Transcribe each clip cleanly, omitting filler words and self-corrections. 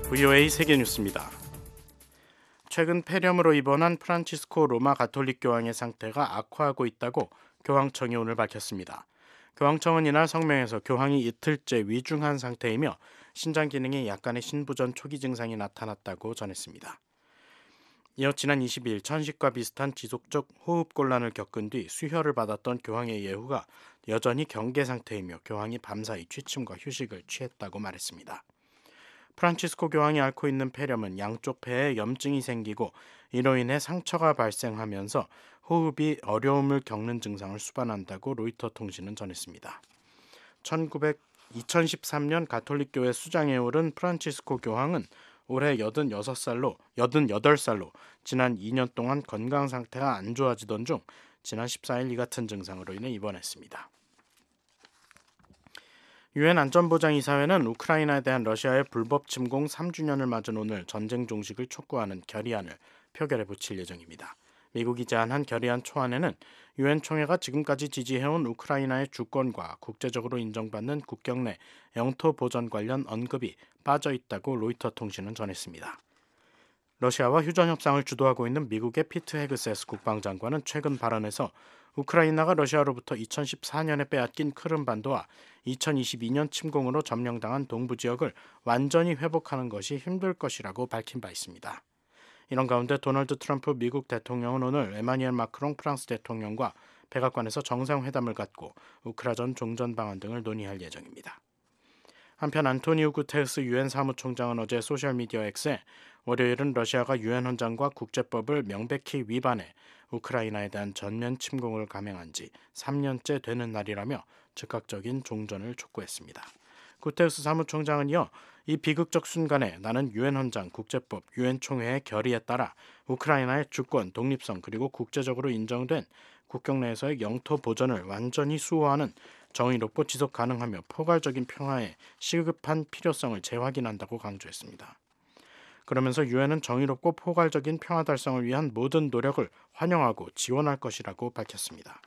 VOA 세계뉴스입니다. 최근 폐렴으로 입원한 프란치스코 로마 가톨릭 교황의 상태가 악화하고 있다고 교황청이 오늘 밝혔습니다. 교황청은 이날 성명에서 교황이 이틀째 위중한 상태이며 신장 기능에 약간의 신부전 초기 증상이 나타났다고 전했습니다. 이어 지난 22일 천식과 비슷한 지속적 호흡곤란을 겪은 뒤 수혈을 받았던 교황의 예후가 여전히 경계 상태이며 교황이 밤사이 취침과 휴식을 취했다고 말했습니다. 프란치스코 교황이 앓고 있는 폐렴은 양쪽 폐에 염증이 생기고 이로 인해 상처가 발생하면서 호흡이 어려움을 겪는 증상을 수반한다고 로이터 통신은 전했습니다. 2013년 가톨릭교회 수장에 오른 프란치스코 교황은 올해 88살로 지난 2년 동안 건강 상태가 안 좋아지던 중 지난 14일 이 같은 증상으로 인해 입원했습니다. 유엔 안전보장이사회는 우크라이나에 대한 러시아의 불법 침공 3주년을 맞은 오늘 전쟁 종식을 촉구하는 결의안을 표결에 붙일 예정입니다. 미국이 제안한 결의안 초안에는 유엔 총회가 지금까지 지지해온 우크라이나의 주권과 국제적으로 인정받는 국경 내 영토 보전 관련 언급이 빠져 있다고 로이터 통신은 전했습니다. 러시아와 휴전 협상을 주도하고 있는 미국의 피트 헤그세스 국방장관은 최근 발언에서 우크라이나가 러시아로부터 2014년에 빼앗긴 크림반도와 2022년 침공으로 점령당한 동부 지역을 완전히 회복하는 것이 힘들 것이라고 밝힌 바 있습니다. 이런 가운데 도널드 트럼프 미국 대통령은 오늘 에마뉘엘 마크롱 프랑스 대통령과 백악관에서 정상회담을 갖고 우크라전 종전 방안 등을 논의할 예정입니다. 한편 안토니우 구테르스 유엔 사무총장은 어제 소셜미디어 X에 월요일은 러시아가 유엔 헌장과 국제법을 명백히 위반해 우크라이나에 대한 전면 침공을 감행한 지 3년째 되는 날이라며 즉각적인 종전을 촉구했습니다. 구테르스 사무총장은 이어 이 비극적 순간에 나는 유엔 헌장, 국제법, 유엔 총회의 결의에 따라 우크라이나의 주권, 독립성 그리고 국제적으로 인정된 국경 내에서의 영토 보전을 완전히 수호하는 정의롭고 지속 가능하며 포괄적인 평화의 시급한 필요성을 재확인한다고 강조했습니다. 그러면서 유엔은 정의롭고 포괄적인 평화 달성을 위한 모든 노력을 환영하고 지원할 것이라고 밝혔습니다.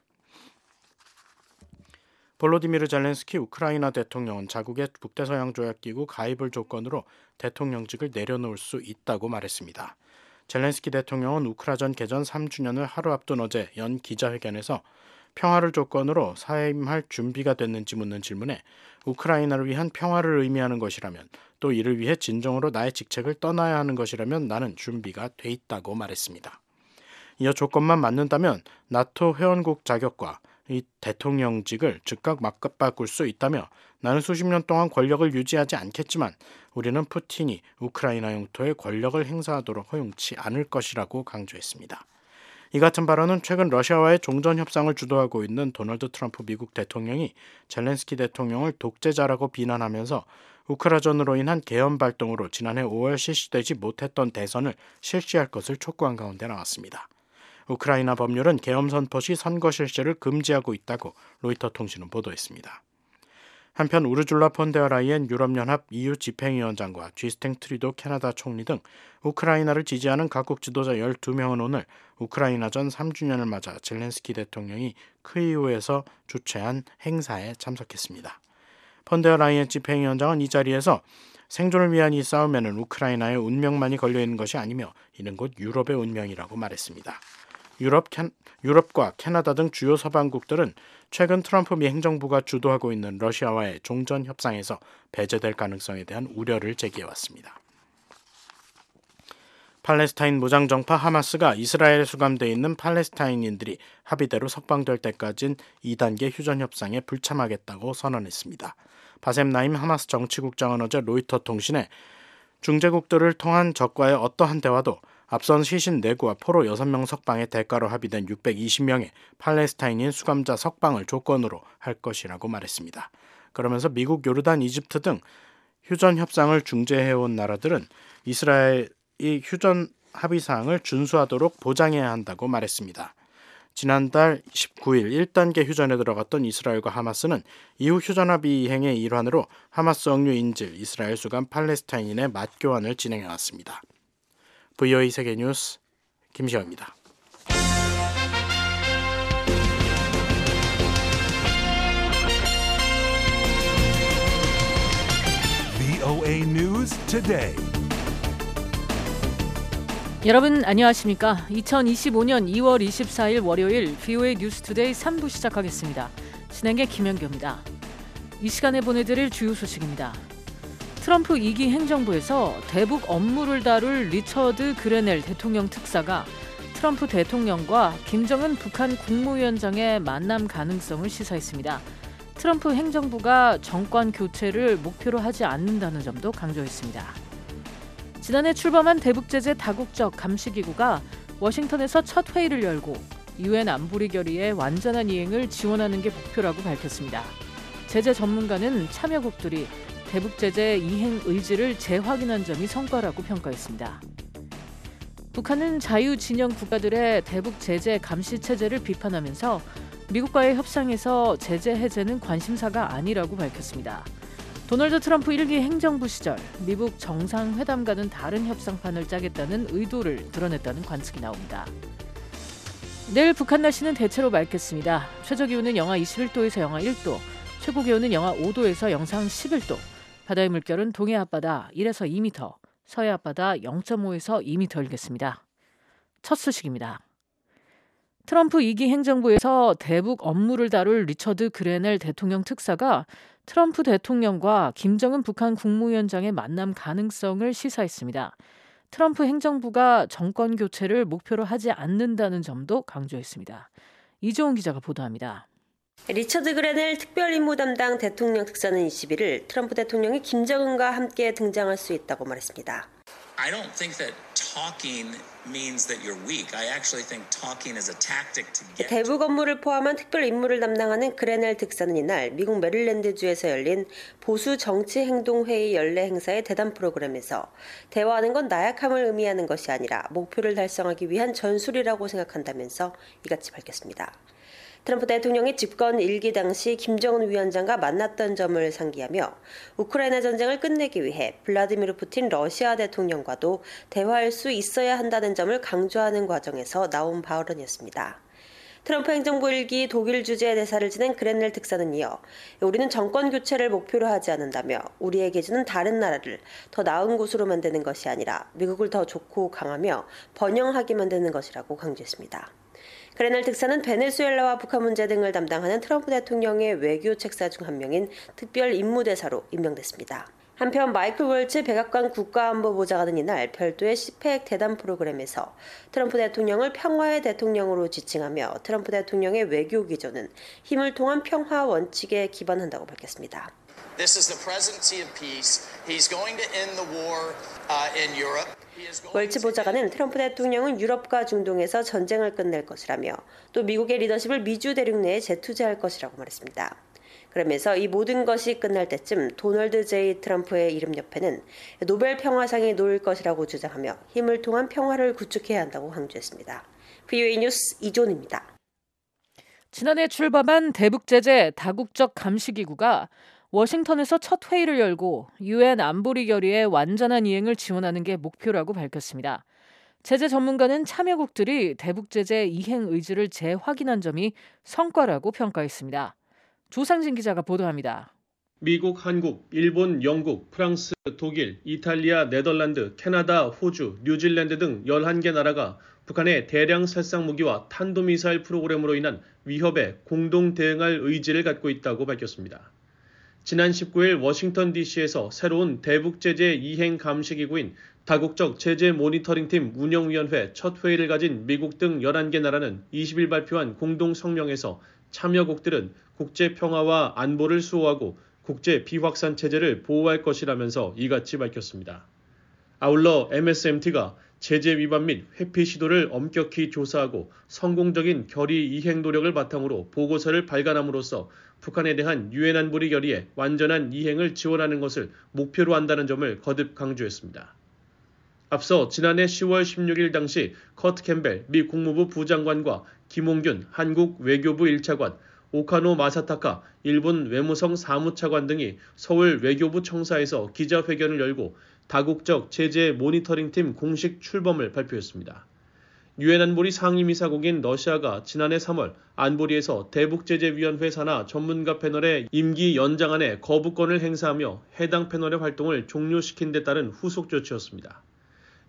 볼로디미르 젤렌스키 우크라이나 대통령은 자국의 북대서양조약기구 가입을 조건으로 대통령직을 내려놓을 수 있다고 말했습니다. 젤렌스키 대통령은 우크라전 개전 3주년을 하루 앞둔 어제 연 기자회견에서 평화를 조건으로 사임할 준비가 됐는지 묻는 질문에 우크라이나를 위한 평화를 의미하는 것이라면 또 이를 위해 진정으로 나의 직책을 떠나야 하는 것이라면 나는 준비가 돼 있다고 말했습니다. 이어 조건만 맞는다면 나토 회원국 자격과 이 대통령직을 즉각 바꿀 수 있다며 나는 수십 년 동안 권력을 유지하지 않겠지만 우리는 푸틴이 우크라이나 영토에 권력을 행사하도록 허용치 않을 것이라고 강조했습니다. 이 같은 발언은 최근 러시아와의 종전 협상을 주도하고 있는 도널드 트럼프 미국 대통령이 젤렌스키 대통령을 독재자라고 비난하면서 우크라전으로 인한 계엄 발동으로 지난해 5월 실시되지 못했던 대선을 실시할 것을 촉구한 가운데 나왔습니다. 우크라이나 법률은 계엄 선포 시 선거 실시를 금지하고 있다고 로이터 통신은 보도했습니다. 한편 우르줄라 폰데어라이엔 유럽연합 EU 집행위원장과 쥐스탱 트리도 캐나다 총리 등 우크라이나를 지지하는 각국 지도자 12명은 오늘 우크라이나전 3주년을 맞아 젤렌스키 대통령이 크이우에서 주최한 행사에 참석했습니다. 폰데어라이엔 집행위원장은 이 자리에서 생존을 위한 이 싸움에는 우크라이나의 운명만이 걸려있는 것이 아니며 이는 곧 유럽의 운명이라고 말했습니다. 유럽과 캐나다 등 주요 서방국들은 최근 트럼프 미 행정부가 주도하고 있는 러시아와의 종전 협상에서 배제될 가능성에 대한 우려를 제기해왔습니다. 팔레스타인 무장정파 하마스가 이스라엘에 수감되어 있는 팔레스타인인들이 합의대로 석방될 때까지는 2단계 휴전 협상에 불참하겠다고 선언했습니다. 바셈 나임 하마스 정치국장은 어제 로이터 통신에 중재국들을 통한 적과의 어떠한 대화도 앞선 시신 4구와 포로 6명 석방의 대가로 합의된 620명의 팔레스타인인 수감자 석방을 조건으로 할 것이라고 말했습니다. 그러면서 미국, 요르단, 이집트 등 휴전 협상을 중재해온 나라들은 이스라엘이 휴전 합의사항을 준수하도록 보장해야 한다고 말했습니다. 지난달 19일 1단계 휴전에 들어갔던 이스라엘과 하마스는 이후 휴전 합의 이행의 일환으로 하마스 억류 인질, 이스라엘 수감 팔레스타인인의 맞교환을 진행해왔습니다. VOA 세계뉴스 김시현입니다. VOA News Today. 여러분 안녕하십니까? 2025년 2월 24일 월요일 VOA 뉴스투데이 3부 시작하겠습니다. 진행의 김현규입니다. 이 시간에 보내드릴 주요 소식입니다. 트럼프 2기 행정부에서 대북 업무를 다룰 리처드 그레넬 대통령 특사가 트럼프 대통령과 김정은 북한 국무위원장의 만남 가능성을 시사했습니다. 트럼프 행정부가 정권 교체를 목표로 하지 않는다는 점도 강조했습니다. 지난해 출범한 대북제재 다국적 감시기구가 워싱턴에서 첫 회의를 열고 유엔 안보리 결의의 완전한 이행을 지원하는 게 목표라고 밝혔습니다. 제재 전문가는 참여국들이 대북제재 이행 의지를 재확인한 점이 성과라고 평가했습니다. 북한은 자유진영 국가들의 대북제재 감시체제를 비판하면서 미국과의 협상에서 제재 해제는 관심사가 아니라고 밝혔습니다. 도널드 트럼프 1기 행정부 시절 미국 정상회담과는 다른 협상판을 짜겠다는 의도를 드러냈다는 관측이 나옵니다. 내일 북한 날씨는 대체로 맑겠습니다. 최저기온은 영하 21도에서 영하 1도, 최고기온은 영하 5도에서 영상 11도, 바다의 물결은 동해 앞바다 1에서 2m, 서해 앞바다 0.5에서 2m 일겠습니다. 첫 소식입니다. 트럼프 2기 행정부에서 대북 업무를 다룰 리처드 그레넬 대통령 특사가 트럼프 대통령과 김정은 북한 국무위원장의 만남 가능성을 시사했습니다. 트럼프 행정부가 정권 교체를 목표로 하지 않는다는 점도 강조했습니다. 이종훈 기자가 보도합니다. 리처드 그레넬 특별임무 담당 대통령 특사는 21일 트럼프 대통령이 김정은과 함께 등장할 수 있다고 말했습니다. I don't think that talking means that you're weak. I actually think talking is a tactic to get. 대북 업무를 포함한 특별 임무를 담당하는 그레넬 특사는 이날 미국 메릴랜드주에서 열린 보수 정치 행동 회의 연례 행사의 대담 프로그램에서 대화하는 건 나약함을 의미하는 것이 아니라 목표를 달성하기 위한 전술이라고 생각한다면서 이같이 밝혔습니다. 트럼프 대통령이 집권 1기 당시 김정은 위원장과 만났던 점을 상기하며 우크라이나 전쟁을 끝내기 위해 블라디미르 푸틴 러시아 대통령과도 대화할 수 있어야 한다는 점을 강조하는 과정에서 나온 발언이었습니다. 트럼프 행정부 1기 독일 주재 대사를 지낸 그레넬 특사는 이어 우리는 정권 교체를 목표로 하지 않는다며 우리의 기준은 다른 나라를 더 나은 곳으로 만드는 것이 아니라 미국을 더 좋고 강하며 번영하게 만드는 것이라고 강조했습니다. 그레넬 특사는 베네수엘라와 북한 문제 등을 담당하는 트럼프 대통령의 외교 책사 중 한 명인 특별 임무대사로 임명됐습니다. 한편 마이클 월츠 백악관 국가안보보좌관은 이날 별도의 CPEC 대담 프로그램에서 트럼프 대통령을 평화의 대통령으로 지칭하며 트럼프 대통령의 외교 기조는 힘을 통한 평화 원칙에 기반한다고 밝혔습니다. This is the presidency of peace. He's going to end the war in Europe. 월츠 보좌관은 트럼프 대통령은 유럽과 중동에서 전쟁을 끝낼 것이라며 또 미국의 리더십을 미주 대륙 내에 재투자할 것이라고 말했습니다. 그러면서 이 모든 것이 끝날 때쯤 도널드 J. 트럼프의 이름 옆에는 노벨 평화상이 놓일 것이라고 주장하며 힘을 통한 평화를 구축해야 한다고 강조했습니다. VOA 뉴스 이존입니다. 지난해 출범한 대북제재 다국적 감시기구가 워싱턴에서 첫 회의를 열고 유엔 안보리 결의의 완전한 이행을 지원하는 게 목표라고 밝혔습니다. 제재 전문가는 참여국들이 대북제재 이행 의지를 재확인한 점이 성과라고 평가했습니다. 조상진 기자가 보도합니다. 미국, 한국, 일본, 영국, 프랑스, 독일, 이탈리아, 네덜란드, 캐나다, 호주, 뉴질랜드 등 11개 나라가 북한의 대량 살상 무기와 탄도미사일 프로그램으로 인한 위협에 공동 대응할 의지를 갖고 있다고 밝혔습니다. 지난 19일 워싱턴 DC에서 새로운 대북제재 이행 감시기구인 다국적 제재 모니터링팀 운영위원회 첫 회의를 가진 미국 등 11개 나라는 20일 발표한 공동 성명에서 참여국들은 국제 평화와 안보를 수호하고 국제 비확산 체제를 보호할 것이라면서 이같이 밝혔습니다. 아울러 MSMT가 제재 위반 및 회피 시도를 엄격히 조사하고 성공적인 결의 이행 노력을 바탕으로 보고서를 발간함으로써 북한에 대한 유엔 안보리 결의의 완전한 이행을 지원하는 것을 목표로 한다는 점을 거듭 강조했습니다. 앞서 지난해 10월 16일 당시 커트 캠벨 미 국무부 부장관과 김홍균 한국 외교부 1차관, 오카노 마사타카 일본 외무성 사무차관 등이 서울 외교부 청사에서 기자회견을 열고 다국적 제재 모니터링팀 공식 출범을 발표했습니다. 유엔 안보리 상임이사국인 러시아가 지난해 3월 안보리에서 대북제재위원회 산하 전문가 패널의 임기 연장안에 거부권을 행사하며 해당 패널의 활동을 종료시킨 데 따른 후속 조치였습니다.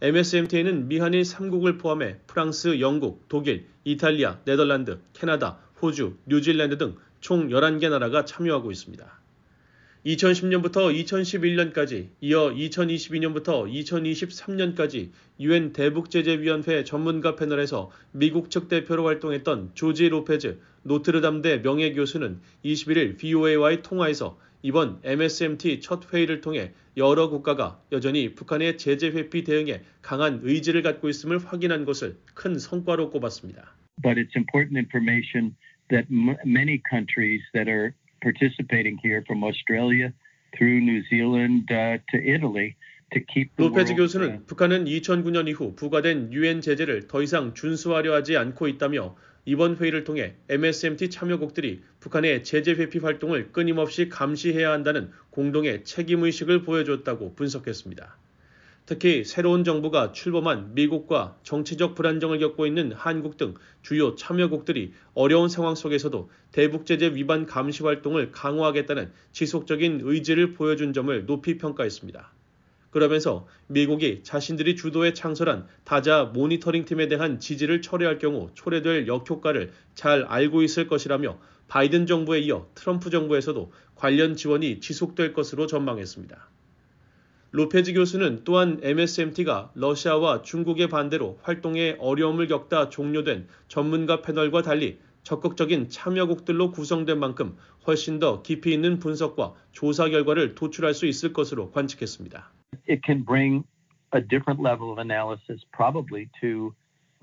MSMT는 미한일 3국을 포함해 프랑스, 영국, 독일, 이탈리아, 네덜란드, 캐나다, 호주, 뉴질랜드 등 총 11개 나라가 참여하고 있습니다. 2010년부터 2011년까지, 이어 2022년부터 2023년까지 UN 대북제재위원회 전문가 패널에서 미국 측 대표로 활동했던 조지 로페즈 노트르담대 명예교수는 21일 VOA와의 통화에서 이번 MSMT 첫 회의를 통해 여러 국가가 여전히 북한의 제재 회피 대응에 강한 의지를 갖고 있음을 확인한 것을 큰 성과로 꼽았습니다. But it's important information that many countries that are participating here from Australia through New Zealand to Italy to keep the 로페즈 교수는 북한은 2009년 이후 부과된 유엔 제재를 더 이상 준수하려 하지 않고 있다며 이번 회의를 통해 MSMT 참여국들이 북한의 제재 회피 활동을 끊임없이 감시해야 한다는 공동의 책임의식을 보여줬다고 분석했습니다. 특히 새로운 정부가 출범한 미국과 정치적 불안정을 겪고 있는 한국 등 주요 참여국들이 어려운 상황 속에서도 대북제재 위반 감시 활동을 강화하겠다는 지속적인 의지를 보여준 점을 높이 평가했습니다. 그러면서 미국이 자신들이 주도해 창설한 다자 모니터링 팀에 대한 지지를 철회할 경우 초래될 역효과를 잘 알고 있을 것이라며 바이든 정부에 이어 트럼프 정부에서도 관련 지원이 지속될 것으로 전망했습니다. 로페즈 교수는 또한 MSMT가 러시아와 중국의 반대로 활동에 어려움을 겪다 종료된 전문가 패널과 달리 적극적인 참여국들로 구성된 만큼 훨씬 더 깊이 있는 분석과 조사 결과를 도출할 수 있을 것으로 관측했습니다. It can bring a different level of analysis probably to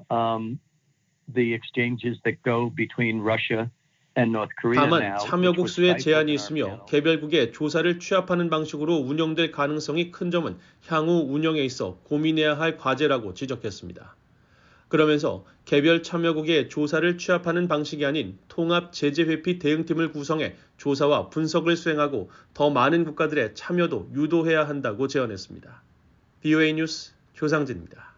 the exchanges that go between Russia and North Korea now. 다만 참여국 수에 제한이 있으며 개별국의 조사를 취합하는 방식으로 운영될 가능성이 큰 점은 향후 운영에 있어 고민해야 할 과제라고 지적했습니다. 그러면서 개별 참여국의 조사를 취합하는 방식이 아닌 통합 제재 회피 대응팀을 구성해 조사와 분석을 수행하고 더 많은 국가들의 참여도 유도해야 한다고 제언했습니다. VOA 뉴스 조상진입니다.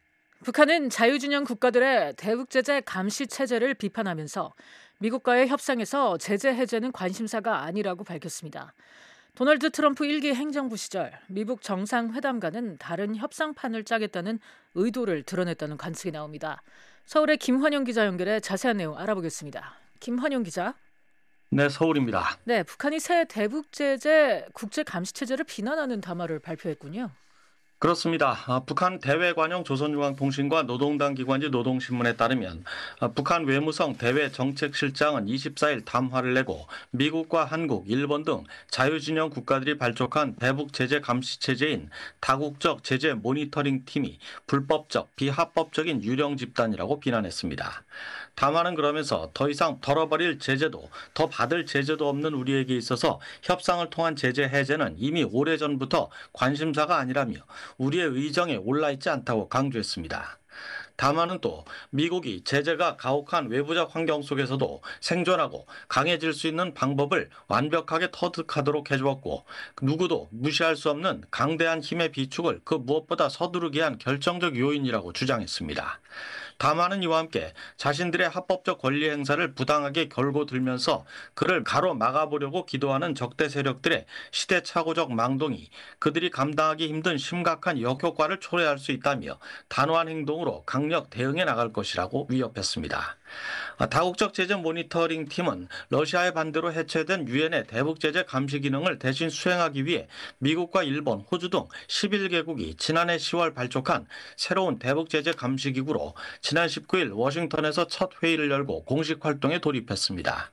북한은 자유진영 국가들의 대북제재 감시 체제를 비판하면서 미국과의 협상에서 제재 해제는 관심사가 아니라고 밝혔습니다. 도널드 트럼프 1기 행정부 시절 미국 정상회담과는 다른 협상판을 짜겠다는 의도를 드러냈다는 관측이 나옵니다. 서울의 김환영 기자 연결해 자세한 내용 알아보겠습니다. 김환영 기자. 네, 서울입니다. 네, 북한이 새 대북제재 국제감시체제를 비난하는 담화를 발표했군요. 그렇습니다. 북한 대외관용 조선중앙통신과 노동당 기관지 노동신문에 따르면 북한 외무성 대외정책실장은 24일 담화를 내고 미국과 한국, 일본 등 자유진영 국가들이 발족한 대북제재 감시체제인 다국적 제재 모니터링 팀이 불법적, 비합법적인 유령 집단이라고 비난했습니다. 담화는 그러면서 더 이상 덜어버릴 제재도 더 받을 제재도 없는 우리에게 있어서 협상을 통한 제재 해제는 이미 오래전부터 관심사가 아니라며 우리의 의정에 올라있지 않다고 강조했습니다. 담화는 또 미국이 제재가 가혹한 외부적 환경 속에서도 생존하고 강해질 수 있는 방법을 완벽하게 터득하도록 해주었고 누구도 무시할 수 없는 강대한 힘의 비축을 그 무엇보다 서두르게 한 결정적 요인이라고 주장했습니다. 담화는 이와 함께 자신들의 합법적 권리 행사를 부당하게 걸고 들면서 그를 가로막아보려고 기도하는 적대 세력들의 시대착오적 망동이 그들이 감당하기 힘든 심각한 역효과를 초래할 수 있다며 단호한 행동으로 강력 대응해 나갈 것이라고 위협했습니다. 다국적 제재 모니터링 팀은 러시아의 반대로 해체된 유엔의 대북제재 감시 기능을 대신 수행하기 위해 미국과 일본, 호주 등 11개국이 지난해 10월 발족한 새로운 대북제재 감시기구로 지난 19일 워싱턴에서 첫 회의를 열고 공식 활동에 돌입했습니다.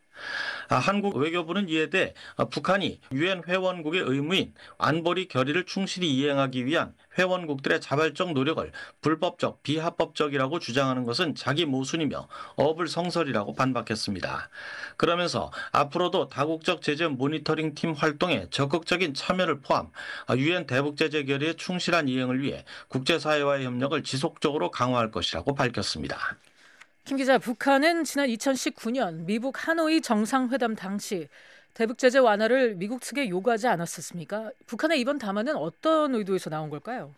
한국 외교부는 이에 대해 북한이 유엔 회원국의 의무인 안보리 결의를 충실히 이행하기 위한 회원국들의 자발적 노력을 불법적, 비합법적이라고 주장하는 것은 자기 모순이며 어불성설이라고 반박했습니다. 그러면서 앞으로도 다국적 제재 모니터링 팀 활동에 적극적인 참여를 포함 유엔 대북제재 결의의 충실한 이행을 위해 국제사회와의 협력을 지속적으로 강화할 것이라고 밝혔습니다. 김 기자, 북한은 지난 2019년 미국 하노이 정상회담 당시 대북제재 완화를 미국 측에 요구하지 않았었습니까? 북한의 이번 담화는 어떤 의도에서 나온 걸까요?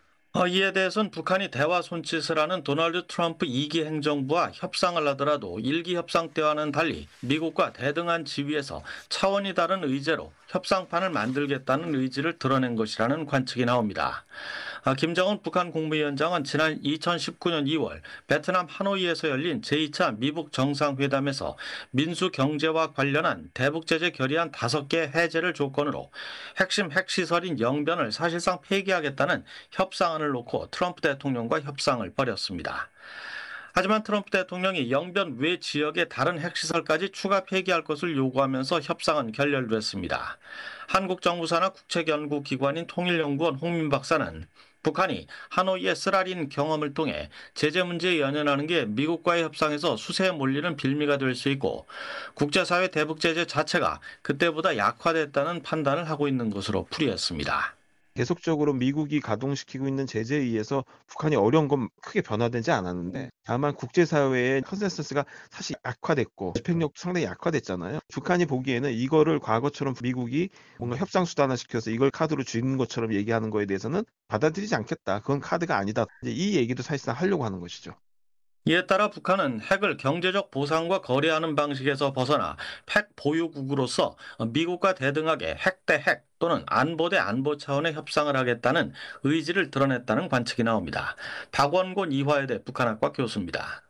이에 대해서는 북한이 대화 손짓을 하는 도널드 트럼프 2기 행정부와 협상을 하더라도 1기 협상 때와는 달리 미국과 대등한 지위에서 차원이 다른 의제로 협상판을 만들겠다는 의지를 드러낸 것이라는 관측이 나옵니다. 김정은 북한 국무위원장은 지난 2019년 2월 베트남 하노이에서 열린 제2차 미북 정상회담에서 민수 경제와 관련한 대북 제재 결의안 5개 해제를 조건으로 핵심 핵시설인 영변을 사실상 폐기하겠다는 협상안을 놓고 트럼프 대통령과 협상을 벌였습니다. 하지만 트럼프 대통령이 영변 외 지역의 다른 핵시설까지 추가 폐기할 것을 요구하면서 협상은 결렬됐습니다. 한국 정부사나 국책연구기관인 통일연구원 홍민 박사는 북한이 하노이의 쓰라린 경험을 통해 제재 문제에 연연하는 게 미국과의 협상에서 수세에 몰리는 빌미가 될 수 있고 국제사회 대북 제재 자체가 그때보다 약화됐다는 판단을 하고 있는 것으로 풀이했습니다. 계속적으로 미국이 가동시키고 있는 제재에 의해서 북한이 어려운 건 크게 변화되지 않았는데 다만 국제사회의 컨센서스가 사실 약화됐고 집행력도 상당히 약화됐잖아요. 북한이 보기에는 이거를 과거처럼 미국이 뭔가 협상 수단화 시켜서 이걸 카드로 쥐는 것처럼 얘기하는 거에 대해서는 받아들이지 않겠다. 그건 카드가 아니다. 이제 이 얘기도 사실상 하려고 하는 것이죠. 이에 따라 북한은 핵을 경제적 보상과 거래하는 방식에서 벗어나 핵 보유국으로서 미국과 대등하게 핵 대 핵 또는 안보 대 안보 차원의 협상을 하겠다는 의지를 드러냈다는 관측이 나옵니다. 박원곤 이화여대 북한학과 교수입니다.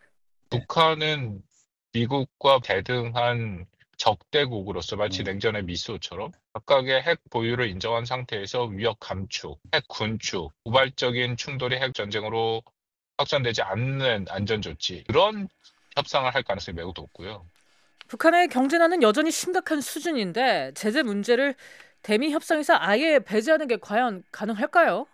북한은 미국과 대등한 적대국으로서 마치 냉전의 미소처럼 각각의 핵 보유를 인정한 상태에서 위협 감축, 핵 군축, 우발적인 충돌이 핵 전쟁으로 확산되지 않는 안전조치, 그런 협상을 할 가능성이 매우 높고요. 북한의 경제난은 여전히 심각한 수준인데 제재 문제를 대미 협상에서 아예 배제하는 게 과연 가능할까요?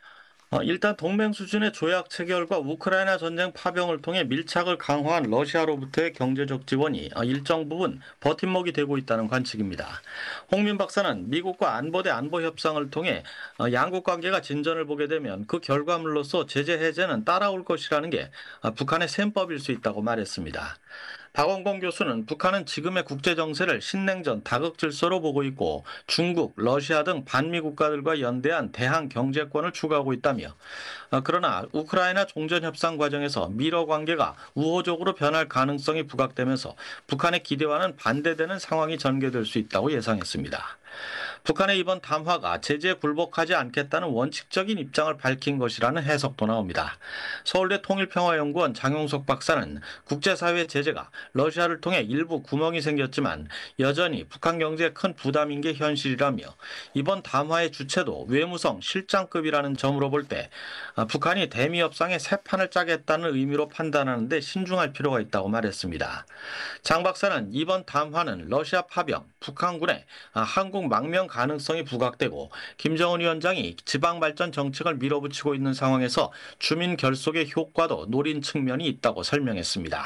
일단 동맹 수준의 조약 체결과 우크라이나 전쟁 파병을 통해 밀착을 강화한 러시아로부터의 경제적 지원이 일정 부분 버팀목이 되고 있다는 관측입니다. 홍민 박사는 미국과 안보 대 안보 협상을 통해 양국 관계가 진전을 보게 되면 그 결과물로서 제재 해제는 따라올 것이라는 게 북한의 셈법일 수 있다고 말했습니다. 박원공 교수는 북한은 지금의 국제 정세를 신냉전 다극 질서로 보고 있고 중국, 러시아 등 반미 국가들과 연대한 대항 경제권을 추구하고 있다며 그러나 우크라이나 종전 협상 과정에서 미러 관계가 우호적으로 변할 가능성이 부각되면서 북한의 기대와는 반대되는 상황이 전개될 수 있다고 예상했습니다. 북한의 이번 담화가 제재에 굴복하지 않겠다는 원칙적인 입장을 밝힌 것이라는 해석도 나옵니다. 서울대 통일평화연구원 장용석 박사는 국제사회 제재가 러시아를 통해 일부 구멍이 생겼지만 여전히 북한 경제에 큰 부담인 게 현실이라며 이번 담화의 주체도 외무성 실장급이라는 점으로 볼 때 북한이 대미 협상에 새 판을 짜겠다는 의미로 판단하는 데 신중할 필요가 있다고 말했습니다. 장 박사는 이번 담화는 러시아 파병, 북한군의 한국 망명 가능성이 부각되고 김정은 위원장이 지방발전 정책을 밀어붙이고 있는 상황에서 주민 결속의 효과도 노린 측면이 있다고 설명했습니다.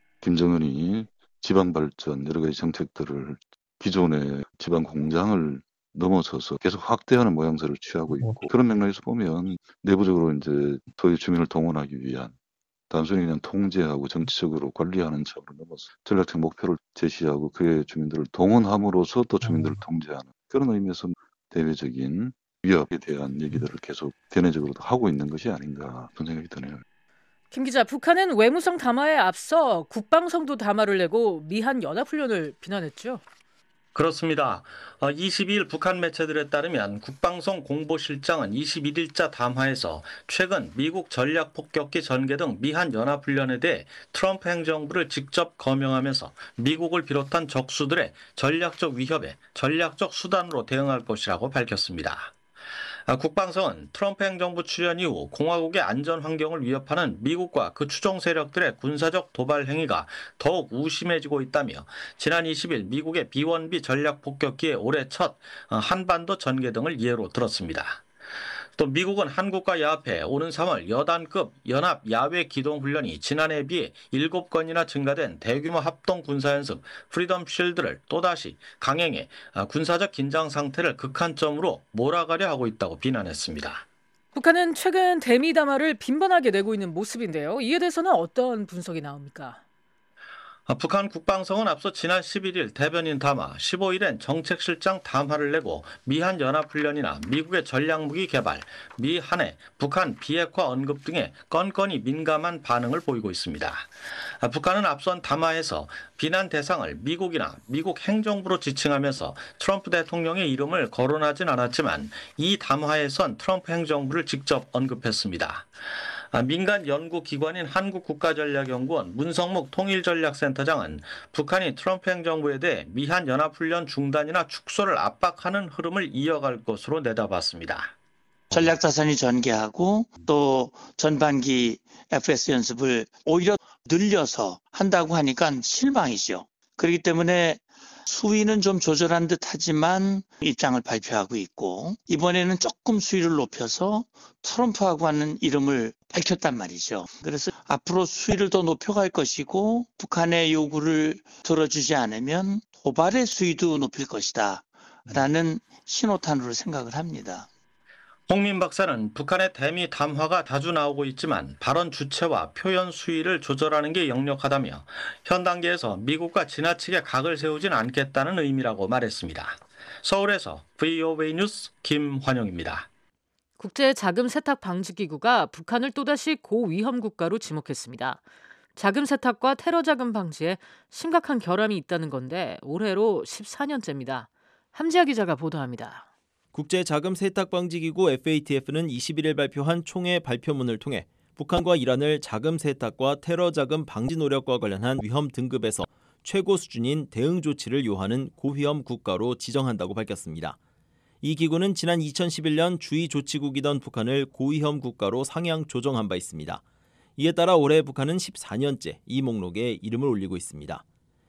김정은이 지방발전 여러 가지 정책들을 기존의 지방 공장을 넘어서서 계속 확대하는 모양새를 취하고 있고 그런 맥락에서 보면 내부적으로 이제 소위 주민을 동원하기 위한 단순히 그냥 통제하고 정치적으로 관리하는 차원을 넘어서 전략적 목표를 제시하고 그의 주민들을 동원함으로써 또 주민들을 통제하는 그런 의미에서 대외적인 위협에 대한 얘기들을 계속 대내적으로도 하고 있는 것이 아닌가 그런 생각이 드네요. 김 기자, 북한은 외무성 담화에 앞서 국방성도 담화를 내고 미한 연합훈련을 비난했죠. 그렇습니다. 22일 북한 매체들에 따르면 국방성 공보실장은 21일자 담화에서 최근 미국 전략폭격기 전개 등 미한 연합훈련에 대해 트럼프 행정부를 직접 거명하면서 미국을 비롯한 적수들의 전략적 위협에 전략적 수단으로 대응할 것이라고 밝혔습니다. 국방성은 트럼프 행정부 출연 이후 공화국의 안전 환경을 위협하는 미국과 그 추종 세력들의 군사적 도발 행위가 더욱 우심해지고 있다며 지난 20일 미국의 B-1B 전략 폭격기의 올해 첫 한반도 전개 등을 예로 들었습니다. 또 미국은 한국과 야합해 오는 3월 여단급 연합 야외 기동 훈련이 지난해에 비해 7건이나 증가된 대규모 합동 군사연습 프리덤 쉴드를 또다시 강행해 군사적 긴장 상태를 극한점으로 몰아가려 하고 있다고 비난했습니다. 북한은 최근 대미 담화를 빈번하게 내고 있는 모습인데요. 이에 대해서는 어떤 분석이 나옵니까? 북한 국방성은 앞서 지난 11일 대변인 담화, 15일엔 정책실장 담화를 내고 미한 연합훈련이나 미국의 전략무기 개발, 미 한해, 북한 비핵화 언급 등에 건건이 민감한 반응을 보이고 있습니다. 북한은 앞선 담화에서 비난 대상을 미국이나 미국 행정부로 지칭하면서 트럼프 대통령의 이름을 거론하진 않았지만 이 담화에선 트럼프 행정부를 직접 언급했습니다. 민간 연구기관인 한국국가전략연구원 문성목 통일전략센터장은 북한이 트럼프 행정부에 대해 미한 연합훈련 중단이나 축소를 압박하는 흐름을 이어갈 것으로 내다봤습니다. 전략자산이 전개하고 또 전반기 FS 연습을 오히려 늘려서 한다고 하니까 실망이죠. 그렇기 때문에 수위는 좀 조절한 듯 하지만 입장을 발표하고 있고 이번에는 조금 수위를 높여서 트럼프하고 하는 이름을 밝혔단 말이죠. 그래서 앞으로 수위를 더 높여갈 것이고 북한의 요구를 들어주지 않으면 도발의 수위도 높일 것이다 라는 신호탄으로 생각을 합니다. 홍민 박사는 북한의 대미 담화가 자주 나오고 있지만 발언 주체와 표현 수위를 조절하는 게 역력하다며 현 단계에서 미국과 지나치게 각을 세우진 않겠다는 의미라고 말했습니다. 서울에서 VOA 뉴스 김환영입니다. 국제자금세탁방지기구가 북한을 또다시 고위험 국가로 지목했습니다. 자금세탁과 테러 자금 방지에 심각한 결함이 있다는 건데 올해로 14년째입니다. 함지아 기자가 보도합니다. 국제자금세탁방지기구 FATF는 21일 발표한 총회 발표문을 통해 북한과 이란을 자금세탁과 테러 자금 방지 노력과 관련한 위험 등급에서 최고 수준인 대응 조치를 요하는 고위험 국가로 지정한다고 밝혔습니다. 이 기구는 지난 2011년 주의 조치국이던 북한을 고위험 국가로 상향 조정한 바 있습니다. 이에 따라 올해 북한은 14년째 이 목록에 이름을 올리고 있습니다.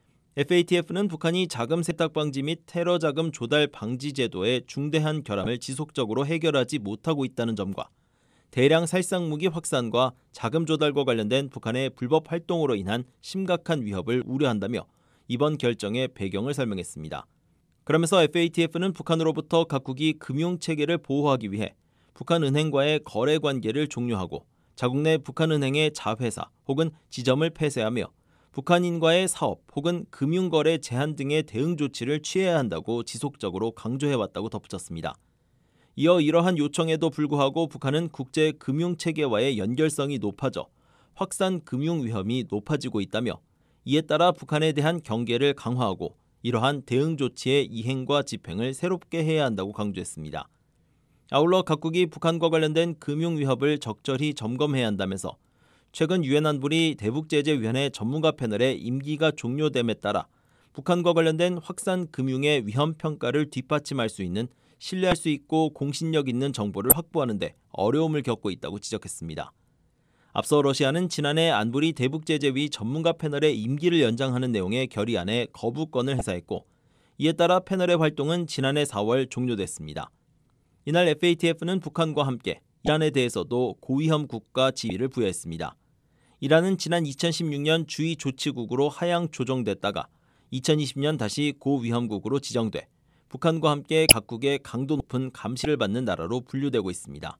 FATF는 북한이 자금 세탁 방지 및 테러 자금 조달 방지 제도의 중대한 결함을 지속적으로 해결하지 못하고 있다는 점과 대량 살상 무기 확산과 자금 조달과 관련된 북한의 불법 활동으로 인한 심각한 위협을 우려한다며 이번 결정의 배경을 설명했습니다. 그러면서 FATF는 북한으로부터 각국이 금융체계를 보호하기 위해 북한은행과의 거래 관계를 종료하고 자국 내 북한은행의 자회사 혹은 지점을 폐쇄하며 북한인과의 사업 혹은 금융거래 제한 등의 대응 조치를 취해야 한다고 지속적으로 강조해왔다고 덧붙였습니다. 이어 이러한 요청에도 불구하고 북한은 국제 금융체계와의 연결성이 높아져 확산 금융 위험이 높아지고 있다며 이에 따라 북한에 대한 경계를 강화하고 이러한 대응 조치의 이행과 집행을 새롭게 해야 한다고 강조했습니다. 아울러 각국이 북한과 관련된 금융 위협을 적절히 점검해야 한다면서 최근 유엔 안보리 대북제재위원회 전문가 패널의 임기가 종료됨에 따라 북한과 관련된 확산 금융의 위험 평가를 뒷받침할 수 있는 신뢰할 수 있고 공신력 있는 정보를 확보하는 데 어려움을 겪고 있다고 지적했습니다. 앞서 러시아는 지난해 안보리 대북제재위 전문가 패널의 임기를 연장하는 내용의 결의안에 거부권을 행사했고 이에 따라 패널의 활동은 지난해 4월 종료됐습니다. 이날 FATF는 북한과 함께 이란에 대해서도 고위험 국가 지위를 부여했습니다. 이란은 지난 2016년 주의 조치국으로 하향 조정됐다가 2020년 다시 고위험국으로 지정돼 북한과 함께 각국의 강도 높은 감시를 받는 나라로 분류되고 있습니다.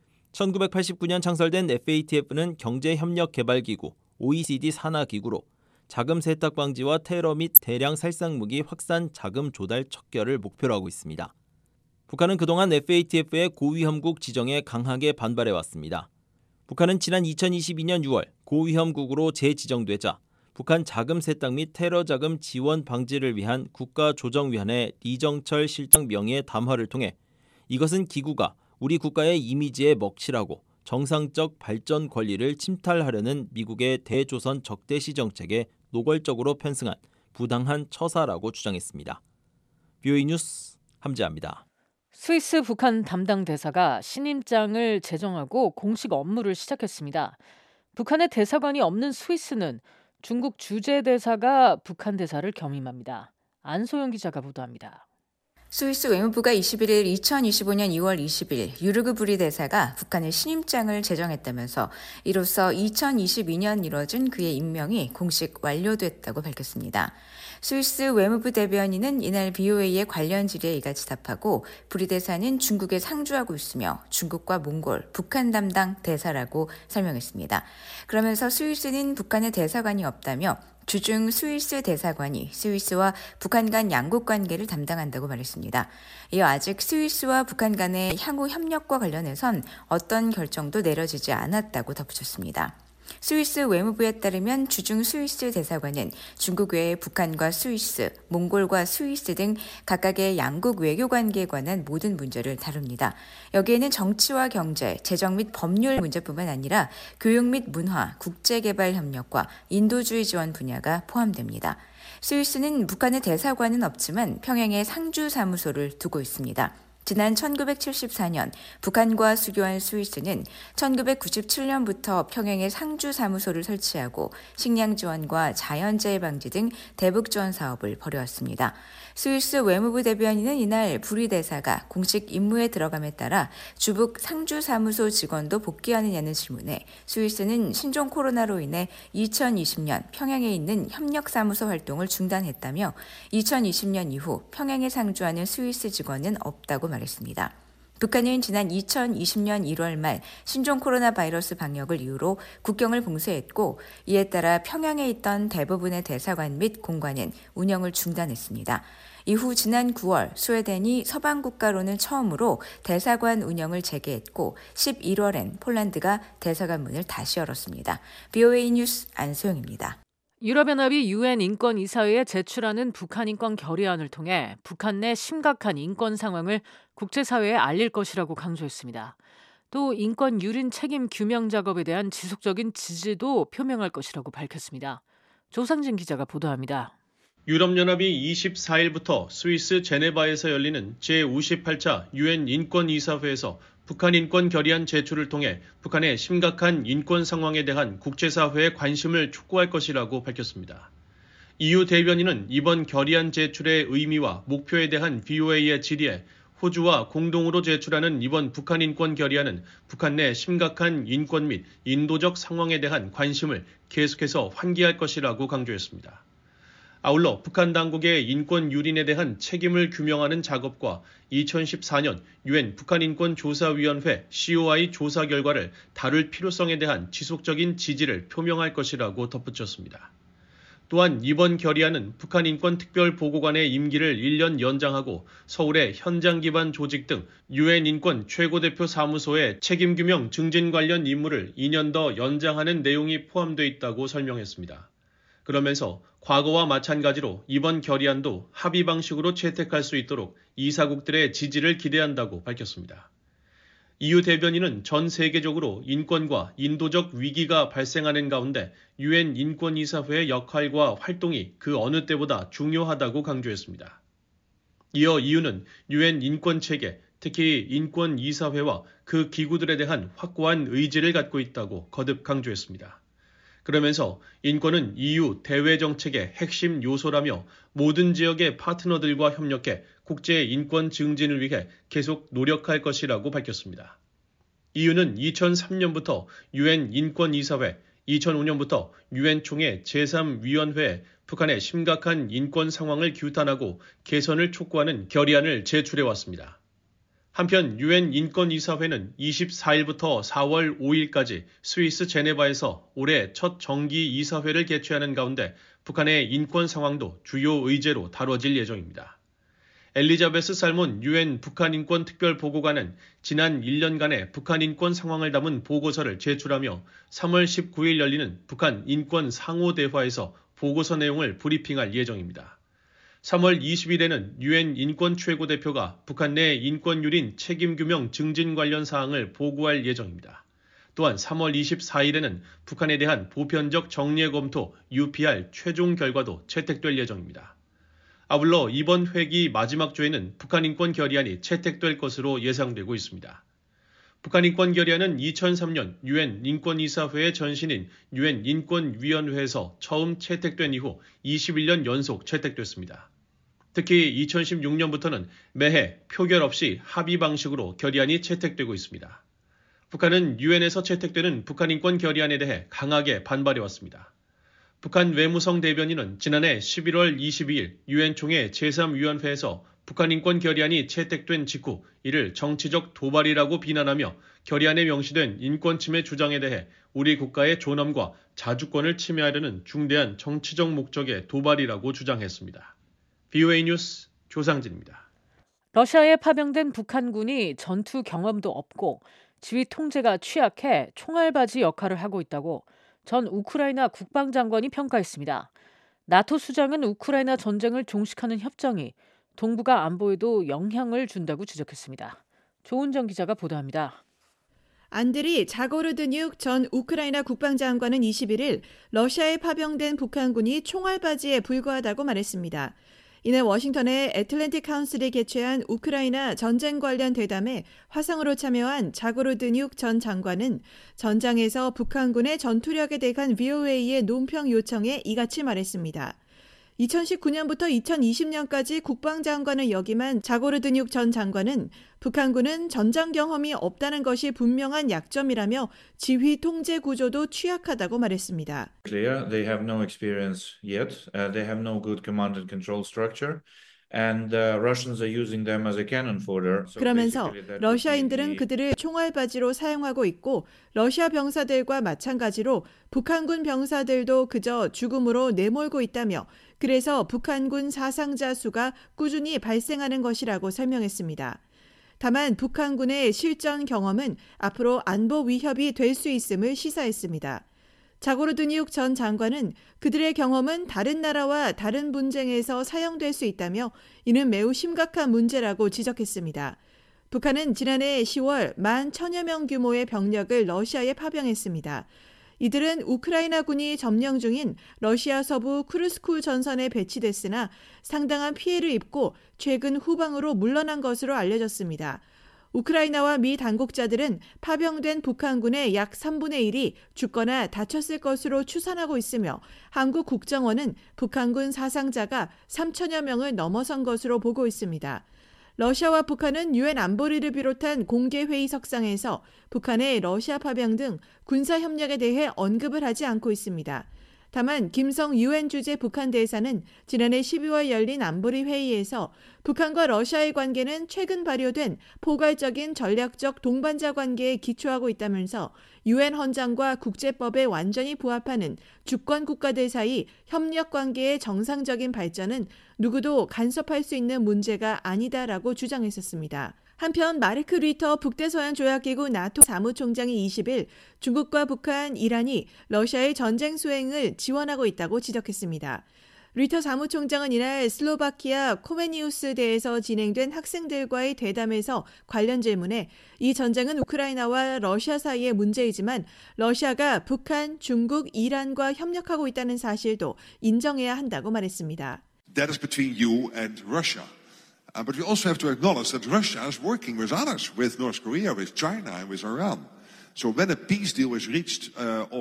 1989년 창설된 FATF는 경제협력개발기구, OECD 산하기구로 자금 세탁 방지와 테러 및 대량 살상무기 확산 자금 조달 척결을 목표로 하고 있습니다. 북한은 그동안 FATF의 고위험국 지정에 강하게 반발해왔습니다. 북한은 지난 2022년 6월 고위험국으로 재지정되자 북한 자금 세탁 및 테러 자금 지원 방지를 위한 국가조정위원회 리정철 실장 명의의 담화를 통해 이것은 기구가 우리 국가의 이미지에 먹칠하고 정상적 발전 권리를 침탈하려는 미국의 대조선 적대시 정책에 노골적으로 편승한 부당한 처사라고 주장했습니다. VOA 뉴스 함지아입니다. 스위스 북한 담당 대사가 신임장을 제정하고 공식 업무를 시작했습니다. 북한의 대사관이 없는 스위스는 중국 주재 대사가 북한 대사를 겸임합니다. 안소영 기자가 보도합니다. 스위스 외무부가 21일 2025년 2월 20일 유르그 브리 대사가 북한의 신임장을 제정했다면서 이로써 2022년 이뤄진 그의 임명이 공식 완료됐다고 밝혔습니다. 스위스 외무부 대변인은 이날 BOA의 관련 질의에 이같이 답하고 브리 대사는 중국에 상주하고 있으며 중국과 몽골, 북한 담당 대사라고 설명했습니다. 그러면서 스위스는 북한의 대사관이 없다며 주중 스위스 대사관이 스위스와 북한 간 양국 관계를 담당한다고 말했습니다. 이어 아직 스위스와 북한 간의 향후 협력과 관련해선 어떤 결정도 내려지지 않았다고 덧붙였습니다. 스위스 외무부에 따르면 주중 스위스 대사관은 중국 외에 북한과 스위스, 몽골과 스위스 등 각각의 양국 외교관계에 관한 모든 문제를 다룹니다. 여기에는 정치와 경제, 재정 및 법률 문제뿐만 아니라 교육 및 문화, 국제개발 협력과 인도주의 지원 분야가 포함됩니다. 스위스는 북한의 대사관은 없지만 평양에 상주사무소를 두고 있습니다. 지난 1974년 북한과 수교한 스위스는 1997년부터 평양에 상주사무소를 설치하고 식량 지원과 자연재해 방지 등 대북 지원 사업을 벌여왔습니다. 스위스 외무부 대변인은 이날 부리 대사가 공식 임무에 들어감에 따라 주북 상주사무소 직원도 복귀하느냐는 질문에 스위스는 신종 코로나로 인해 2020년 평양에 있는 협력사무소 활동을 중단했다며 2020년 이후 평양에 상주하는 스위스 직원은 없다고 말했습니다. 북한은 지난 2020년 1월 말 신종 코로나 바이러스 방역을 이유로 국경을 봉쇄했고 이에 따라 평양에 있던 대부분의 대사관 및 공관은 운영을 중단했습니다. 이후 지난 9월 스웨덴이 서방 국가로는 처음으로 대사관 운영을 재개했고 11월엔 폴란드가 대사관 문을 다시 열었습니다. BOA 뉴스 안소영입니다. 유럽연합이 UN 인권이사회에 제출하는 북한 인권 결의안을 통해 북한 내 심각한 인권 상황을 국제사회에 알릴 것이라고 강조했습니다. 또 인권 유린 책임 규명 작업에 대한 지속적인 지지도 표명할 것이라고 밝혔습니다. 조상진 기자가 보도합니다. 유럽연합이 24일부터 스위스 제네바에서 열리는 제58차 UN 인권이사회에서 북한 인권 결의안 제출을 통해 북한의 심각한 인권 상황에 대한 국제사회의 관심을 촉구할 것이라고 밝혔습니다. EU 대변인은 이번 결의안 제출의 의미와 목표에 대한 BOA의 질의에 호주와 공동으로 제출하는 이번 북한 인권 결의안은 북한 내 심각한 인권 및 인도적 상황에 대한 관심을 계속해서 환기할 것이라고 강조했습니다. 아울러 북한 당국의 인권 유린에 대한 책임을 규명하는 작업과 2014년 UN 북한인권조사위원회 COI 조사 결과를 다룰 필요성에 대한 지속적인 지지를 표명할 것이라고 덧붙였습니다. 또한 이번 결의안은 북한인권특별보고관의 임기를 1년 연장하고 서울의 현장 기반 조직 등 UN 인권 최고대표 사무소의 책임규명 증진 관련 임무를 2년 더 연장하는 내용이 포함되어 있다고 설명했습니다. 그러면서 과거와 마찬가지로 이번 결의안도 합의 방식으로 채택할 수 있도록 이사국들의 지지를 기대한다고 밝혔습니다. EU 대변인은 전 세계적으로 인권과 인도적 위기가 발생하는 가운데 UN 인권이사회의 역할과 활동이 그 어느 때보다 중요하다고 강조했습니다. 이어 EU는 UN 인권체계, 특히 인권이사회와 그 기구들에 대한 확고한 의지를 갖고 있다고 거듭 강조했습니다. 그러면서 인권은 EU 대외 정책의 핵심 요소라며 모든 지역의 파트너들과 협력해 국제 인권 증진을 위해 계속 노력할 것이라고 밝혔습니다. EU는 2003년부터 UN 인권이사회, 2005년부터 UN 총회 제3위원회에 북한의 심각한 인권 상황을 규탄하고 개선을 촉구하는 결의안을 제출해왔습니다. 한편 UN 인권이사회는 24일부터 4월 5일까지 스위스 제네바에서 올해 첫 정기 이사회를 개최하는 가운데 북한의 인권 상황도 주요 의제로 다뤄질 예정입니다. 엘리자베스 살몬 UN 북한인권특별보고관은 지난 1년간의 북한 인권 상황을 담은 보고서를 제출하며 3월 19일 열리는 북한 인권 상호대화에서 보고서 내용을 브리핑할 예정입니다. 3월 20일에는 UN 인권 최고대표가 북한 내 인권 유린 책임 규명 증진 관련 사항을 보고할 예정입니다. 또한 3월 24일에는 북한에 대한 보편적 정례 검토 UPR 최종 결과도 채택될 예정입니다. 아울러 이번 회기 마지막 주에는 북한 인권 결의안이 채택될 것으로 예상되고 있습니다. 북한 인권 결의안은 2003년 UN 인권이사회의 전신인 UN 인권위원회에서 처음 채택된 이후 21년 연속 채택됐습니다. 특히 2016년부터는 매해 표결 없이 합의 방식으로 결의안이 채택되고 있습니다. 북한은 UN에서 채택되는 북한 인권 결의안에 대해 강하게 반발해왔습니다. 북한 외무성 대변인은 지난해 11월 22일 UN 총회 제3위원회에서 북한 인권 결의안이 채택된 직후 이를 정치적 도발이라고 비난하며 결의안에 명시된 인권 침해 주장에 대해 우리 국가의 존엄과 자주권을 침해하려는 중대한 정치적 목적의 도발이라고 주장했습니다. VOA 뉴스 조상진입니다. 러시아에 파병된 북한군이 전투 경험도 없고 지휘 통제가 취약해 총알바지 역할을 하고 있다고 전 우크라이나 국방장관이 평가했습니다. 나토 수장은 우크라이나 전쟁을 종식하는 협정이 동북아 안보에도 영향을 준다고 지적했습니다. 조은정 기자가 보도합니다. 안드리 자고르드뉴크 전 우크라이나 국방장관은 21일 러시아에 파병된 북한군이 총알바지에 불과하다고 말했습니다. 이날 워싱턴의 애틀랜틱 카운슬이 개최한 우크라이나 전쟁 관련 대담에 화상으로 참여한 자고르드뉴크 전 장관은 전장에서 북한군의 전투력에 대한 VOA의 논평 요청에 이같이 말했습니다. 2019년부터 2020년까지 국방장관을 역임한 자고르드뉴크 전 장관은 북한군은 전장 경험이 없다는 것이 분명한 약점이라며 지휘 통제 구조도 취약하다고 말했습니다. Clear, they have no experience yet. They have no good command and control structure. And Russians are using them as a cannon fodder. 그러면서 러시아인들은 그들을 총알바지로 사용하고 있고 러시아 병사들과 마찬가지로 북한군 병사들도 그저 죽음으로 내몰고 있다며 그래서 북한군 사상자 수가 꾸준히 발생하는 것이라고 설명했습니다. 다만 북한군의 실전 경험은 앞으로 안보 위협이 될 수 있음을 시사했습니다. 자고르드뉴크 전 장관은 그들의 경험은 다른 나라와 다른 분쟁에서 사용될 수 있다며 이는 매우 심각한 문제라고 지적했습니다. 북한은 지난해 10월 11,000여 명 규모의 병력을 러시아에 파병했습니다. 이들은 우크라이나군이 점령 중인 러시아 서부 쿠르스크 전선에 배치됐으나 상당한 피해를 입고 최근 후방으로 물러난 것으로 알려졌습니다. 우크라이나와 미 당국자들은 파병된 북한군의 약 3분의 1이 죽거나 다쳤을 것으로 추산하고 있으며 한국 국정원은 북한군 사상자가 3천여 명을 넘어선 것으로 보고 있습니다. 러시아와 북한은 유엔 안보리를 비롯한 공개회의석상에서 북한의 러시아 파병 등 군사협력에 대해 언급을 하지 않고 있습니다. 다만 김성 유엔 주재 북한 대사는 지난해 12월 열린 안보리 회의에서 북한과 러시아의 관계는 최근 발효된 포괄적인 전략적 동반자 관계에 기초하고 있다면서 유엔 헌장과 국제법에 완전히 부합하는 주권 국가들 사이 협력 관계의 정상적인 발전은 누구도 간섭할 수 있는 문제가 아니다라고 주장했었습니다. 한편 마르크 리터 북대서양조약기구 나토 사무총장이 20일 중국과 북한, 이란이 러시아의 전쟁 수행을 지원하고 있다고 지적했습니다. 리터 사무총장은 이날 슬로바키아 코메니우스대에서 진행된 학생들과의 대담에서 관련 질문에 이 전쟁은 우크라이나와 러시아 사이의 문제이지만 러시아가 북한, 중국, 이란과 협력하고 있다는 사실도 인정해야 한다고 말했습니다. That is between you and Russia. But we also have to acknowledge that Russia is working with others, with North Korea, with China, and with Iran. So when a peace deal is reached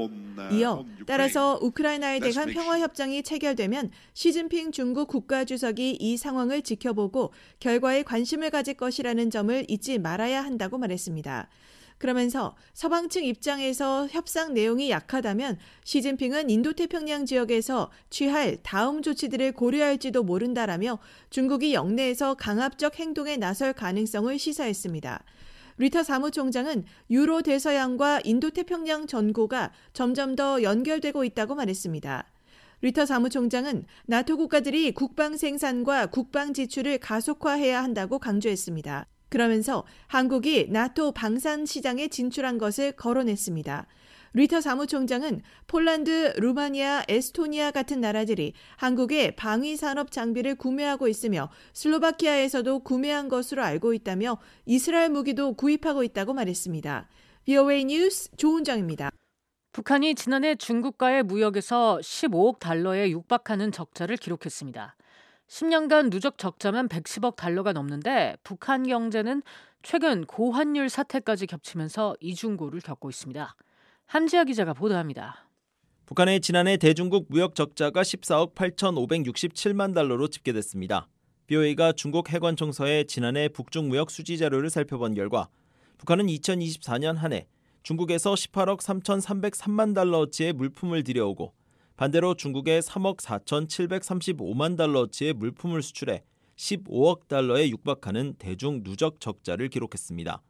이어 따라서 우크라이나에 대한 평화 협정이 체결되면 시진핑 중국 국가주석이 이 상황을 지켜보고 결과에 관심을 가질 것이라는 점을 잊지 말아야 한다고 말했습니다. 그러면서 서방 측 입장에서 협상 내용이 약하다면 시진핑은 인도태평양 지역에서 취할 다음 조치들을 고려할지도 모른다라며 중국이 영내에서 강압적 행동에 나설 가능성을 시사했습니다. 리터 사무총장은 유로 대서양과 인도태평양 전고가 점점 더 연결되고 있다고 말했습니다. 리터 사무총장은 나토 국가들이 국방 생산과 국방 지출을 가속화해야 한다고 강조했습니다. 그러면서 한국이 나토 방산 시장에 진출한 것을 거론했습니다. 리터 사무총장은 폴란드, 루마니아, 에스토니아 같은 나라들이 한국의 방위 산업 장비를 구매하고 있으며 슬로바키아에서도 구매한 것으로 알고 있다며 이스라엘 무기도 구입하고 있다고 말했습니다. VOA 뉴스 조은정입니다. 북한이 지난해 중국과의 무역에서 15억 달러에 육박하는 적자를 기록했습니다. 10년간 누적 적자만 110억 달러가 넘는데 북한 경제는 최근 고환율 사태까지 겹치면서 이중고를 겪고 있습니다. 함지아 기자가 보도합니다. 북한의 지난해 대중국 무역 적자가 14억 8,567만 달러로 집계됐습니다. BOA가 중국 해관청서의 지난해 북중 무역 수지 자료를 살펴본 결과 북한은 2024년 한 해 중국에서 18억 3,303만 달러어치의 물품을 들여오고 반대로 중국에 3억 4,735만 달러어치의 물품을 수출해 15억 달러에 육박하는 대중 누적 적자를 기록했습니다.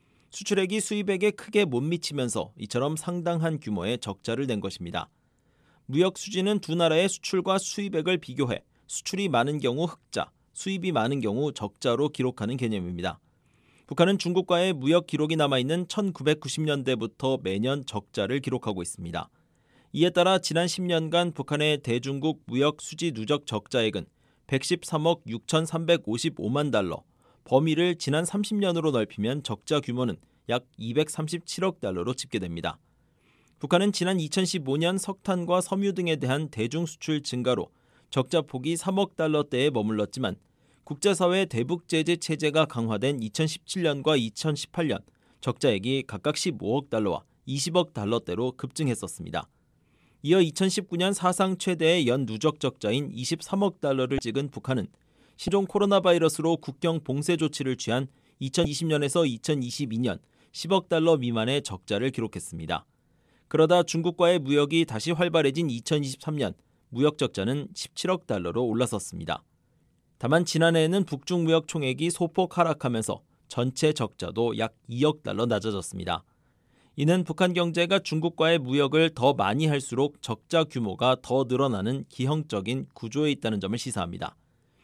수출액이 수입액에 크게 못 미치면서 이처럼 상당한 규모의 적자를 낸 것입니다. 무역 수지는 두 나라의 수출과 수입액을 비교해 수출이 많은 경우 흑자, 수입이 많은 경우 적자로 기록하는 개념입니다. 북한은 중국과의 무역 기록이 남아있는 1990년대부터 매년 적자를 기록하고 있습니다. 이에 따라 지난 10년간 북한의 대중국 무역 수지 누적 적자액은 113억 6,355만 달러, 범위를 지난 30년으로 넓히면 적자 규모는 약 237억 달러로 집계됩니다. 북한은 지난 2015년 석탄과 섬유 등에 대한 대중 수출 증가로 적자 폭이 3억 달러대에 머물렀지만 국제사회 대북 제재 체제가 강화된 2017년과 2018년 적자액이 각각 15억 달러와 20억 달러대로 급증했었습니다. 이어 2019년 사상 최대의 연 누적 적자인 23억 달러를 찍은 북한은 신종 코로나 바이러스로 국경 봉쇄 조치를 취한 2020년에서 2022년 10억 달러 미만의 적자를 기록했습니다. 그러다 중국과의 무역이 다시 활발해진 2023년 무역 적자는 17억 달러로 올라섰습니다. 다만 지난해에는 북중 무역 총액이 소폭 하락하면서 전체 적자도 약 2억 달러 낮아졌습니다. 이는 북한 경제가 중국과의 무역을 더 많이 할수록 적자 규모가 더 늘어나는 기형적인 구조에 있다는 점을 시사합니다.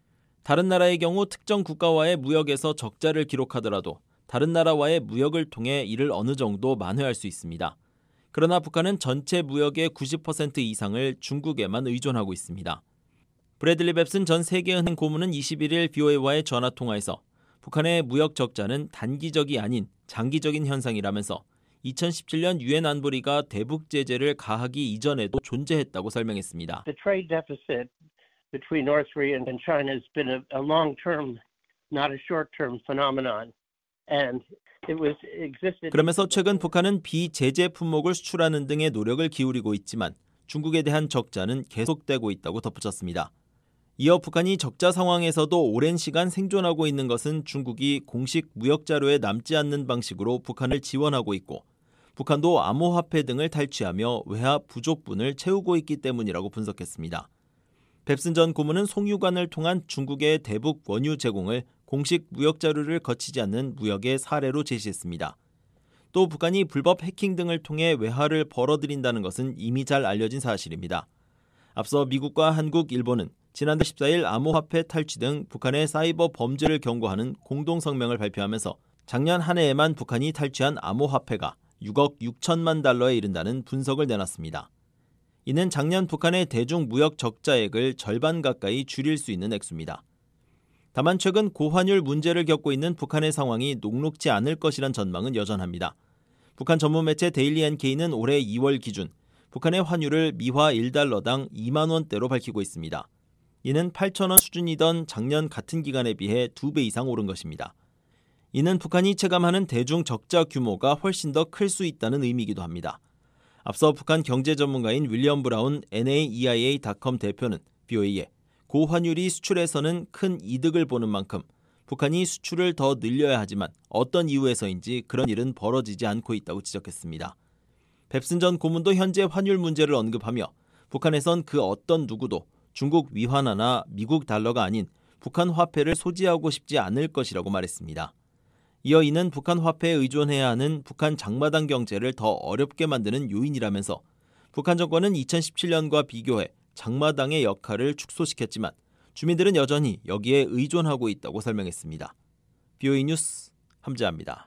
다른 나라의 경우 특정 국가와의 무역에서 적자를 기록하더라도 다른 나라와의 무역을 통해 이를 어느 정도 만회할 수 있습니다. 그러나 북한은 전체 무역의 90% 이상을 중국에만 의존하고 있습니다. 브래들리 뱁슨 전 세계은행 고문은 21일 BOA와의 전화통화에서 북한의 무역 적자는 단기적이 아닌 장기적인 현상이라면서 2017년 유엔 안보리가 대북 제재를 가하기 이전에도 존재했다고 설명했습니다. The trade deficit between North Korea and China has been a long-term, not a short-term phenomenon. And it was existed. 그러면서 최근 북한은 비제재 품목을 수출하는 등의 노력을 기울이고 있지만 중국에 대한 적자는 계속되고 있다고 덧붙였습니다. 이어 북한이 적자 상황에서도 오랜 시간 생존하고 있는 것은 중국이 공식 무역 자료에 남지 않는 방식으로 북한을 지원하고 있고 북한도 암호화폐 등을 탈취하며 외화 부족분을 채우고 있기 때문이라고 분석했습니다. 뱁슨 전 고문은 송유관을 통한 중국의 대북 원유 제공을 공식 무역 자료를 거치지 않는 무역의 사례로 제시했습니다. 또 북한이 불법 해킹 등을 통해 외화를 벌어들인다는 것은 이미 잘 알려진 사실입니다. 앞서 미국과 한국, 일본은 지난달 14일 암호화폐 탈취 등 북한의 사이버 범죄를 경고하는 공동성명을 발표하면서 작년 한 해에만 북한이 탈취한 암호화폐가 6억 6천만 달러에 이른다는 분석을 내놨습니다. 이는 작년 북한의 대중 무역 적자액을 절반 가까이 줄일 수 있는 액수입니다. 다만 최근 고환율 문제를 겪고 있는 북한의 상황이 녹록지 않을 것이란 전망은 여전합니다. 북한 전문 매체 데일리 NK는 올해 2월 기준 북한의 환율을 미화 1달러당 2만 원대로 밝히고 있습니다. 이는 8,000원 수준이던 작년 같은 기간에 비해 2배 이상 오른 것입니다. 이는 북한이 체감하는 대중 적자 규모가 훨씬 더 클 수 있다는 의미이기도 합니다. 앞서 북한 경제 전문가인 윌리엄 브라운 NAEIA.com 대표는 BOA에 고환율이 수출에서는 큰 이득을 보는 만큼 북한이 수출을 더 늘려야 하지만 어떤 이유에서인지 그런 일은 벌어지지 않고 있다고 지적했습니다. 뱁슨 전 고문도 현재 환율 문제를 언급하며 북한에선 그 어떤 누구도 중국 위환화나 미국 달러가 아닌 북한 화폐를 소지하고 싶지 않을 것이라고 말했습니다. 이어 이는 북한 화폐에 의존해야 하는 북한 장마당 경제를 더 어렵게 만드는 요인이라면서 북한 정권은 2017년과 비교해 장마당의 역할을 축소시켰지만 주민들은 여전히 여기에 의존하고 있다고 설명했습니다. BOA 뉴스 함재합니다.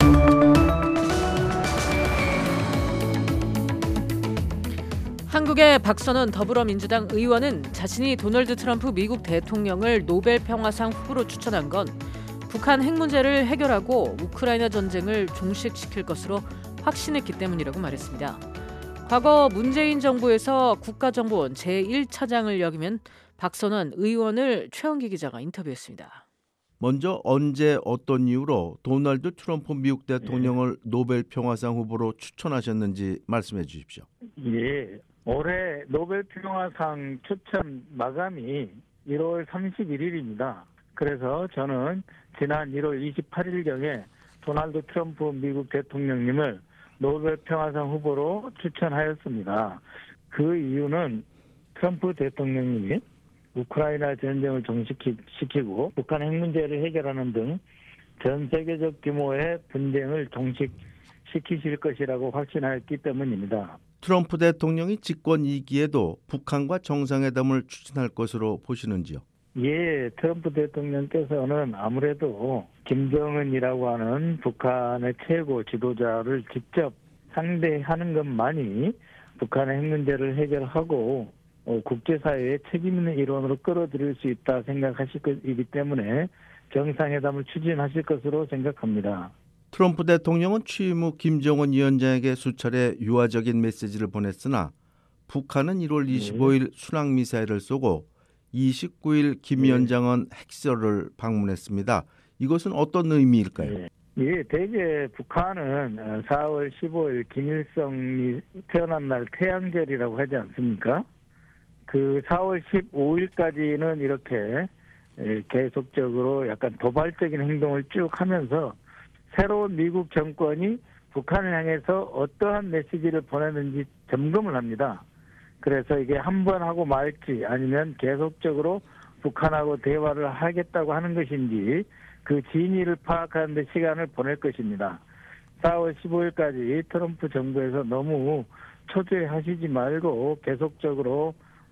한국의 박선원 더불어민주당 의원은 자신이 도널드 트럼프 미국 대통령을 노벨 평화상 후보로 추천한 건 북한 핵 문제를 해결하고 우크라이나 전쟁을 종식시킬 것으로 확신했기 때문이라고 말했습니다. 과거 문재인 정부에서 국가정보원 제1차장을 역임한 박선원 의원을 최원기 기자가 인터뷰했습니다. 먼저 언제 어떤 이유로 도널드 트럼프 미국 대통령을 노벨 평화상 후보로 추천하셨는지 말씀해 주십시오. 예, 올해 노벨 평화상 추천 마감이 1월 31일입니다. 그래서 저는 지난 1월 28일경에 도널드 트럼프 미국 대통령님을 노벨 평화상 후보로 추천하였습니다. 그 이유는 트럼프 대통령님이 우크라이나 전쟁을 종식시키고 북한 핵 문제를 해결하는 등 전 세계적 규모의 분쟁을 종식시키실 것이라고 확신했기 때문입니다. 트럼프 대통령이 집권 2기에도 북한과 정상회담을 추진할 것으로 보시는지요? 예, 트럼프 대통령께서는 아무래도 김정은이라고 하는 북한의 최고 지도자를 직접 상대하는 것만이 북한의 핵 문제를 해결하고 국제사회의 책임 있는 일원으로 끌어들일 수 있다 생각하실 것이기 때문에 정상회담을 추진하실 것으로 생각합니다. 트럼프 대통령은 취임 후 김정은 위원장에게 수차례 유화적인 메시지를 보냈으나 북한은 1월 25일 순항미사일을 쏘고 29일 김 위원장은 핵시설을 방문했습니다. 이것은 어떤 의미일까요? 예, 대개 북한은 4월 15일 김일성이 태어난 날 태양절이라고 하지 않습니까? 그 4월 15일까지는 이렇게 계속적으로 약간 도발적인 행동을 쭉 하면서 새로운 미국 정권이 북한을 향해서 어떠한 메시지를 보내는지 점검을 합니다. 그래서 이게 한 번 하고 말지 아니면 계속적으로 북한하고 대화를 하겠다고 하는 것인지 그 진위를 파악하는 데 시간을 보낼 것입니다. 4월 15일까지 트럼프 정부에서 너무 초조해하시지 말고 계속적으로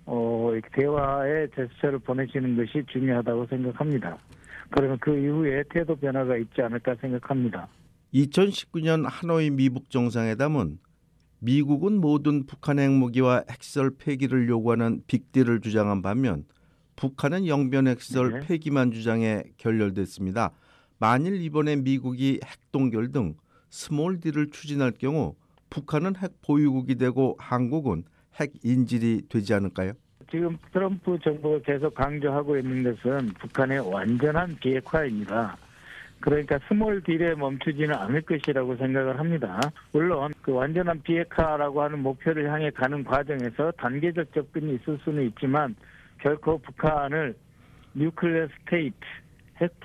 대화의 제스처를 보내시는 것이 중요하다고 생각합니다. 그러면 그 이후에 태도 변화가 있지 않을까 생각합니다. 2019년 하노이 미북 정상회담은 미국은 모든 북한 핵무기와 핵시설 폐기를 요구하는 빅딜을 주장한 반면 북한은 영변 핵시설 폐기만 주장해 결렬됐습니다. 만일 이번에 미국이 핵동결 등 스몰 딜을 추진할 경우 북한은 핵 보유국이 되고 한국은 핵 인질이 되지 않을까요? 지금 트럼프 정부가 계속 강조하고 있는 것은 북한의 완전한 비핵화입니다. 그러니까 스몰 딜에 멈추지는 않을 것이라고 생각을 합니다. 물론 그 완전한 비핵화라고 하는 목표를 향해 가는 과정에서 단계적 접근이 있을 수는 있지만 결코 북한을 뉴클리어 스테이트, 핵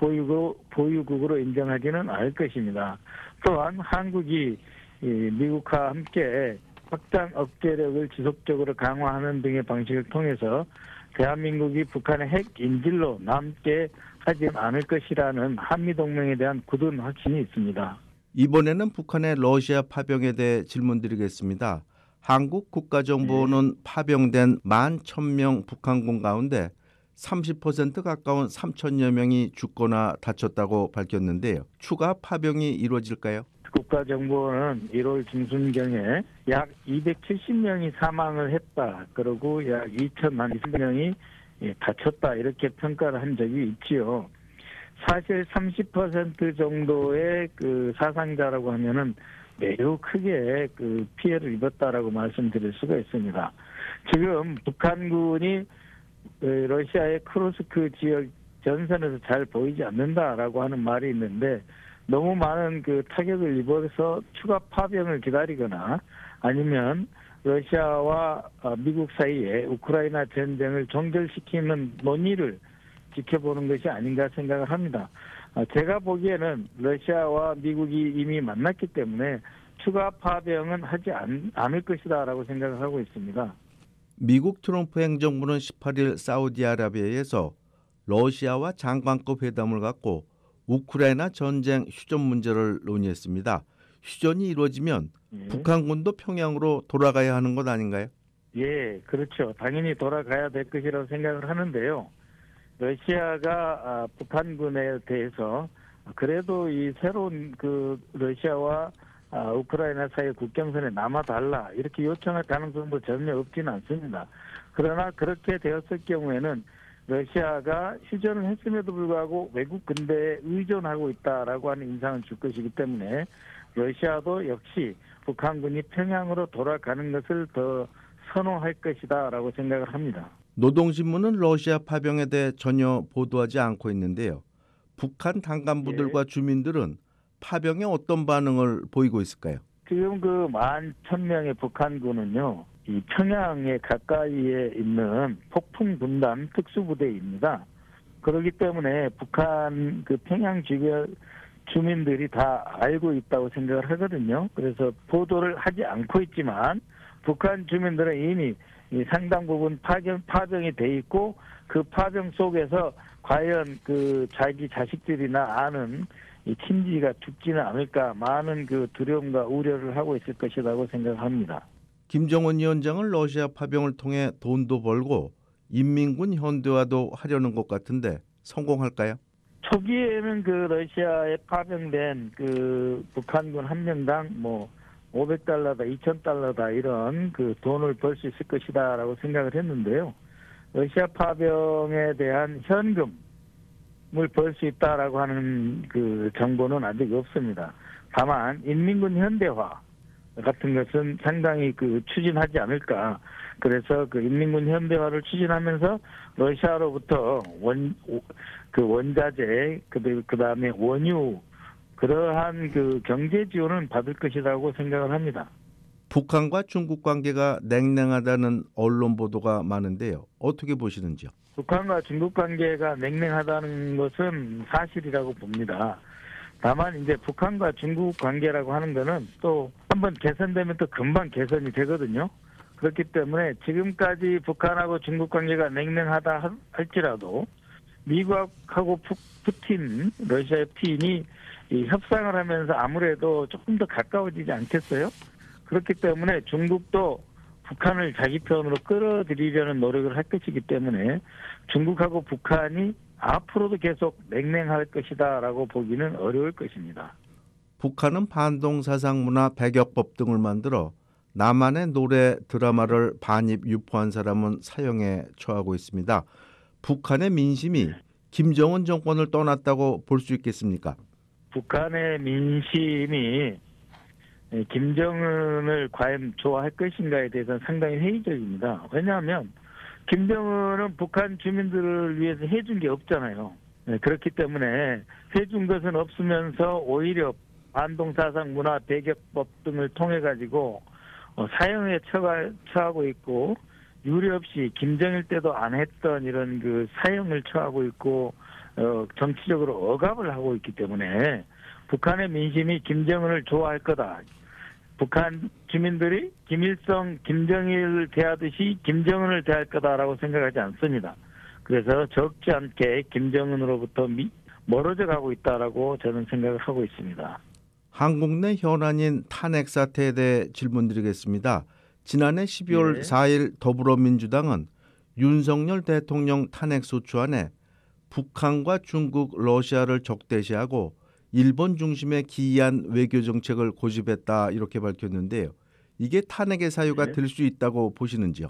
보유국으로 인정하지는 않을 것입니다. 또한 한국이 미국과 함께 확장 억제력을 지속적으로 강화하는 등의 방식을 통해서 대한민국이 북한의 핵 인질로 남게 하지 않을 것이라는 한미동맹에 대한 굳은 확신이 있습니다. 이번에는 북한의 러시아 파병에 대해 질문드리겠습니다. 한국 국가정보원은 파병된 11,000명 북한군 가운데 30% 가까운 3,000여 명이 죽거나 다쳤다고 밝혔는데요. 추가 파병이 이루어질까요? 국가정보원은 1월 중순경에 약 270명이 사망을 했다. 그리고 약 2,020명이 다쳤다. 이렇게 평가를 한 적이 있지요. 사실 30% 정도의 그 사상자라고 하면은 매우 크게 그 피해를 입었다라고 말씀드릴 수가 있습니다. 지금 북한군이 러시아의 크루스크 지역 전선에서 잘 보이지 않는다라고 하는 말이 있는데 너무 많은 그 타격을 입어서 추가 파병을 기다리거나 아니면 러시아와 미국 사이에 우크라이나 전쟁을 종결시키는 논의를 지켜보는 것이 아닌가 생각을 합니다. 제가 보기에는 러시아와 미국이 이미 만났기 때문에 추가 파병은 하지 않을 것이다라고 생각을 하고 있습니다. 미국 트럼프 행정부는 18일 사우디아라비아에서 러시아와 장관급 회담을 갖고 우크라이나 전쟁 휴전 문제를 논의했습니다. 휴전이 이루어지면 북한군도 평양으로 돌아가야 하는 것 아닌가요? 예, 그렇죠. 당연히 돌아가야 될 것이라고 생각을 하는데요. 러시아가 북한군에 대해서 그래도 이 새로운 그 러시아와 우크라이나 사이 국경선에 남아달라 이렇게 요청할 가능성도 전혀 없지는 않습니다. 그러나 그렇게 되었을 경우에는 러시아가 휴전을 했음에도 불구하고 외국 군대에 의존하고 있다라고 하는 인상을 줄 것이기 때문에 러시아도 역시 북한군이 평양으로 돌아가는 것을 더 선호할 것이다라고 생각을 합니다. 노동신문은 러시아 파병에 대해 전혀 보도하지 않고 있는데요. 북한 당간부들과 주민들은 파병에 어떤 반응을 보이고 있을까요? 지금 그 11,000명의 북한군은요, 이 평양에 가까이에 있는 폭풍군단 특수부대입니다. 그렇기 때문에 북한 그 평양 주변 주민들이 다 알고 있다고 생각을 하거든요. 그래서 보도를 하지 않고 있지만 북한 주민들은 이미 이 상당 부분 파병이 돼 있고 그 파병 속에서 과연 그 자기 자식들이나 아는 이 친지가 죽지는 않을까 많은 그 두려움과 우려를 하고 있을 것이라고 생각합니다. 김정은 위원장은 러시아 파병을 통해 돈도 벌고 인민군 현대화도 하려는 것 같은데 성공할까요? 초기에는 그 러시아에 파병된 그 북한군 한 명당 뭐 $500다, $2,000다 이런 그 돈을 벌 수 있을 것이다라고 생각을 했는데요. 러시아 파병에 대한 현금을 벌 수 있다라고 하는 그 정보는 아직 없습니다. 다만 인민군 현대화 같은 것은 상당히 그 추진하지 않을까. 그래서 그 인민군 현대화를 추진하면서 러시아로부터 원자재 그다음에 원유 그러한 그 경제 지원은 받을 것이라고 생각을 합니다. 북한과 중국 관계가 냉랭하다는 언론 보도가 많은데요. 어떻게 보시는지요? 북한과 중국 관계가 냉랭하다는 것은 사실이라고 봅니다. 다만 이제 북한과 중국 관계라고 하는 거는 또 한번 개선되면 또 금방 개선이 되거든요. 그렇기 때문에 지금까지 북한하고 중국 관계가 냉랭하다 할지라도 미국하고 푸틴, 러시아의 푸틴이 이 협상을 하면서 아무래도 조금 더 가까워지지 않겠어요? 그렇기 때문에 중국도 북한을 자기 편으로 끌어들이려는 노력을 할 것이기 때문에 중국하고 북한이 앞으로도 계속 냉랭할 것이다라고 보기는 어려울 것입니다. 북한은 반동사상문화 배격법 등을 만들어 남한의 노래, 드라마를 반입, 유포한 사람은 사형에 처하고 있습니다. 북한의 민심이 김정은 정권을 떠났다고 볼 수 있겠습니까? 북한의 민심이 김정은을 과연 좋아할 것인가에 대해서는 상당히 회의적입니다. 왜냐하면 김정은은 북한 주민들을 위해서 해준 게 없잖아요. 그렇기 때문에 해준 것은 없으면서 오히려 반동사상 문화 배격법 등을 통해 가지고 사형에 처하고 있고 유례 없이 김정일 때도 안 했던 이런 그 사형을 처하고 있고 정치적으로 억압을 하고 있기 때문에 북한의 민심이 김정은을 좋아할 거다. 북한 주민들이 김일성, 김정일을 대하듯이 김정은을 대할 거다라고 생각하지 않습니다. 그래서 적지 않게 김정은으로부터 멀어져 가고 있다라고 저는 생각을 하고 있습니다. 한국 내 현안인 탄핵 사태에 대해 질문드리겠습니다. 지난해 12월 4일 더불어민주당은 윤석열 대통령 탄핵 소추안에 북한과 중국, 러시아를 적대시하고 일본 중심의 기이한 외교 정책을 고집했다 이렇게 밝혔는데요. 이게 탄핵의 사유가 될 수 있다고 보시는지요?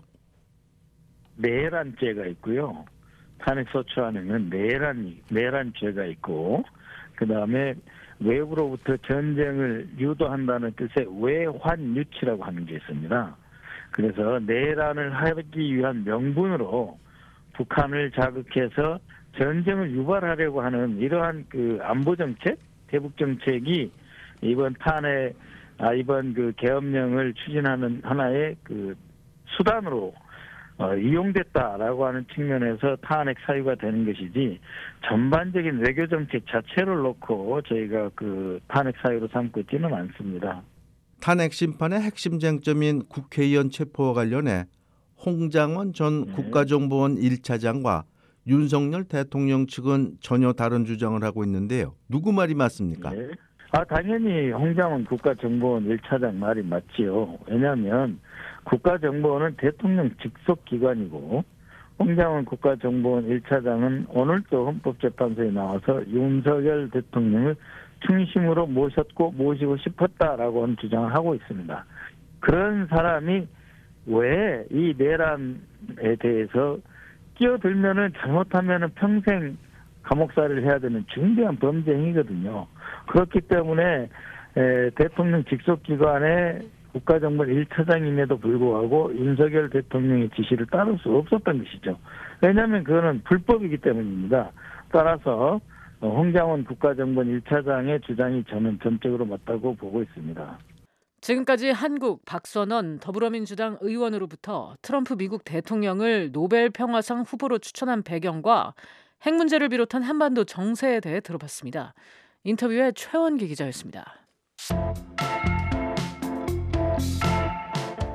내란죄가 있고요. 탄핵 소추안에는 내란죄가 있고 그다음에 외부로부터 전쟁을 유도한다는 뜻의 외환유치라고 하는 게 있습니다. 그래서 내란을 하기 위한 명분으로 북한을 자극해서 전쟁을 유발하려고 하는 이러한 그 안보 정책, 대북 정책이 이번 그 계엄령을 추진하는 하나의 그 수단으로 이용됐다라고 하는 측면에서 탄핵 사유가 되는 것이지 전반적인 외교 정책 자체를 놓고 저희가 그 탄핵 사유로 삼고 있지는 않습니다. 탄핵 심판의 핵심 쟁점인 국회의원 체포와 관련해 홍장원 전 국가정보원 1차장과 윤석열 대통령 측은 전혀 다른 주장을 하고 있는데요. 누구 말이 맞습니까? 당연히 홍장원 국가정보원 1차장 말이 맞지요. 왜냐하면 국가정보원은 대통령 직속 기관이고 홍장원 국가정보원 1차장은 오늘도 헌법재판소에 나와서 윤석열 대통령을 중심으로 모시고 싶었다라고 하는 주장을 하고 있습니다. 그런 사람이 왜 이 내란에 대해서 끼어들면은 잘못하면은 평생 감옥살이를 해야 되는 중대한 범죄 행위거든요. 그렇기 때문에 대통령 직속기관의 국가정보원 1차장임에도 불구하고 윤석열 대통령의 지시를 따를 수 없었던 것이죠. 왜냐하면 그거는 불법이기 때문입니다. 따라서 홍장원 국가정보원 1차장의 주장이 저는 전적으로 맞다고 보고 있습니다. 지금까지 한국 박선원 더불어민주당 의원으로부터 트럼프 미국 대통령을 노벨 평화상 후보로 추천한 배경과 핵 문제를 비롯한 한반도 정세에 대해 들어봤습니다. 인터뷰에 최원기 기자였습니다.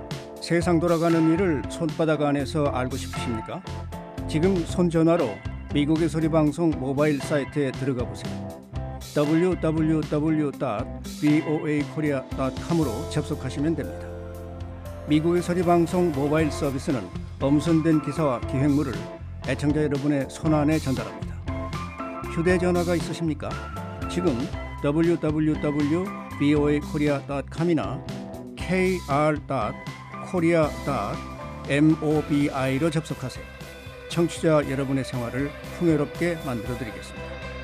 세상 돌아가는 일을 손바닥 안에서 알고 싶으십니까? 지금 손전화로 미국의 소리방송 모바일 사이트에 들어가 보세요. www.voakorea.com으로 접속하시면 됩니다. 미국의 소리방송 모바일 서비스는 엄선된 기사와 기획물을 애청자 여러분의 손안에 전달합니다. 휴대전화가 있으십니까? 지금 www.voakorea.com이나 kr.korea.mobi로 접속하세요. 청취자 여러분의 생활을 풍요롭게 만들어드리겠습니다.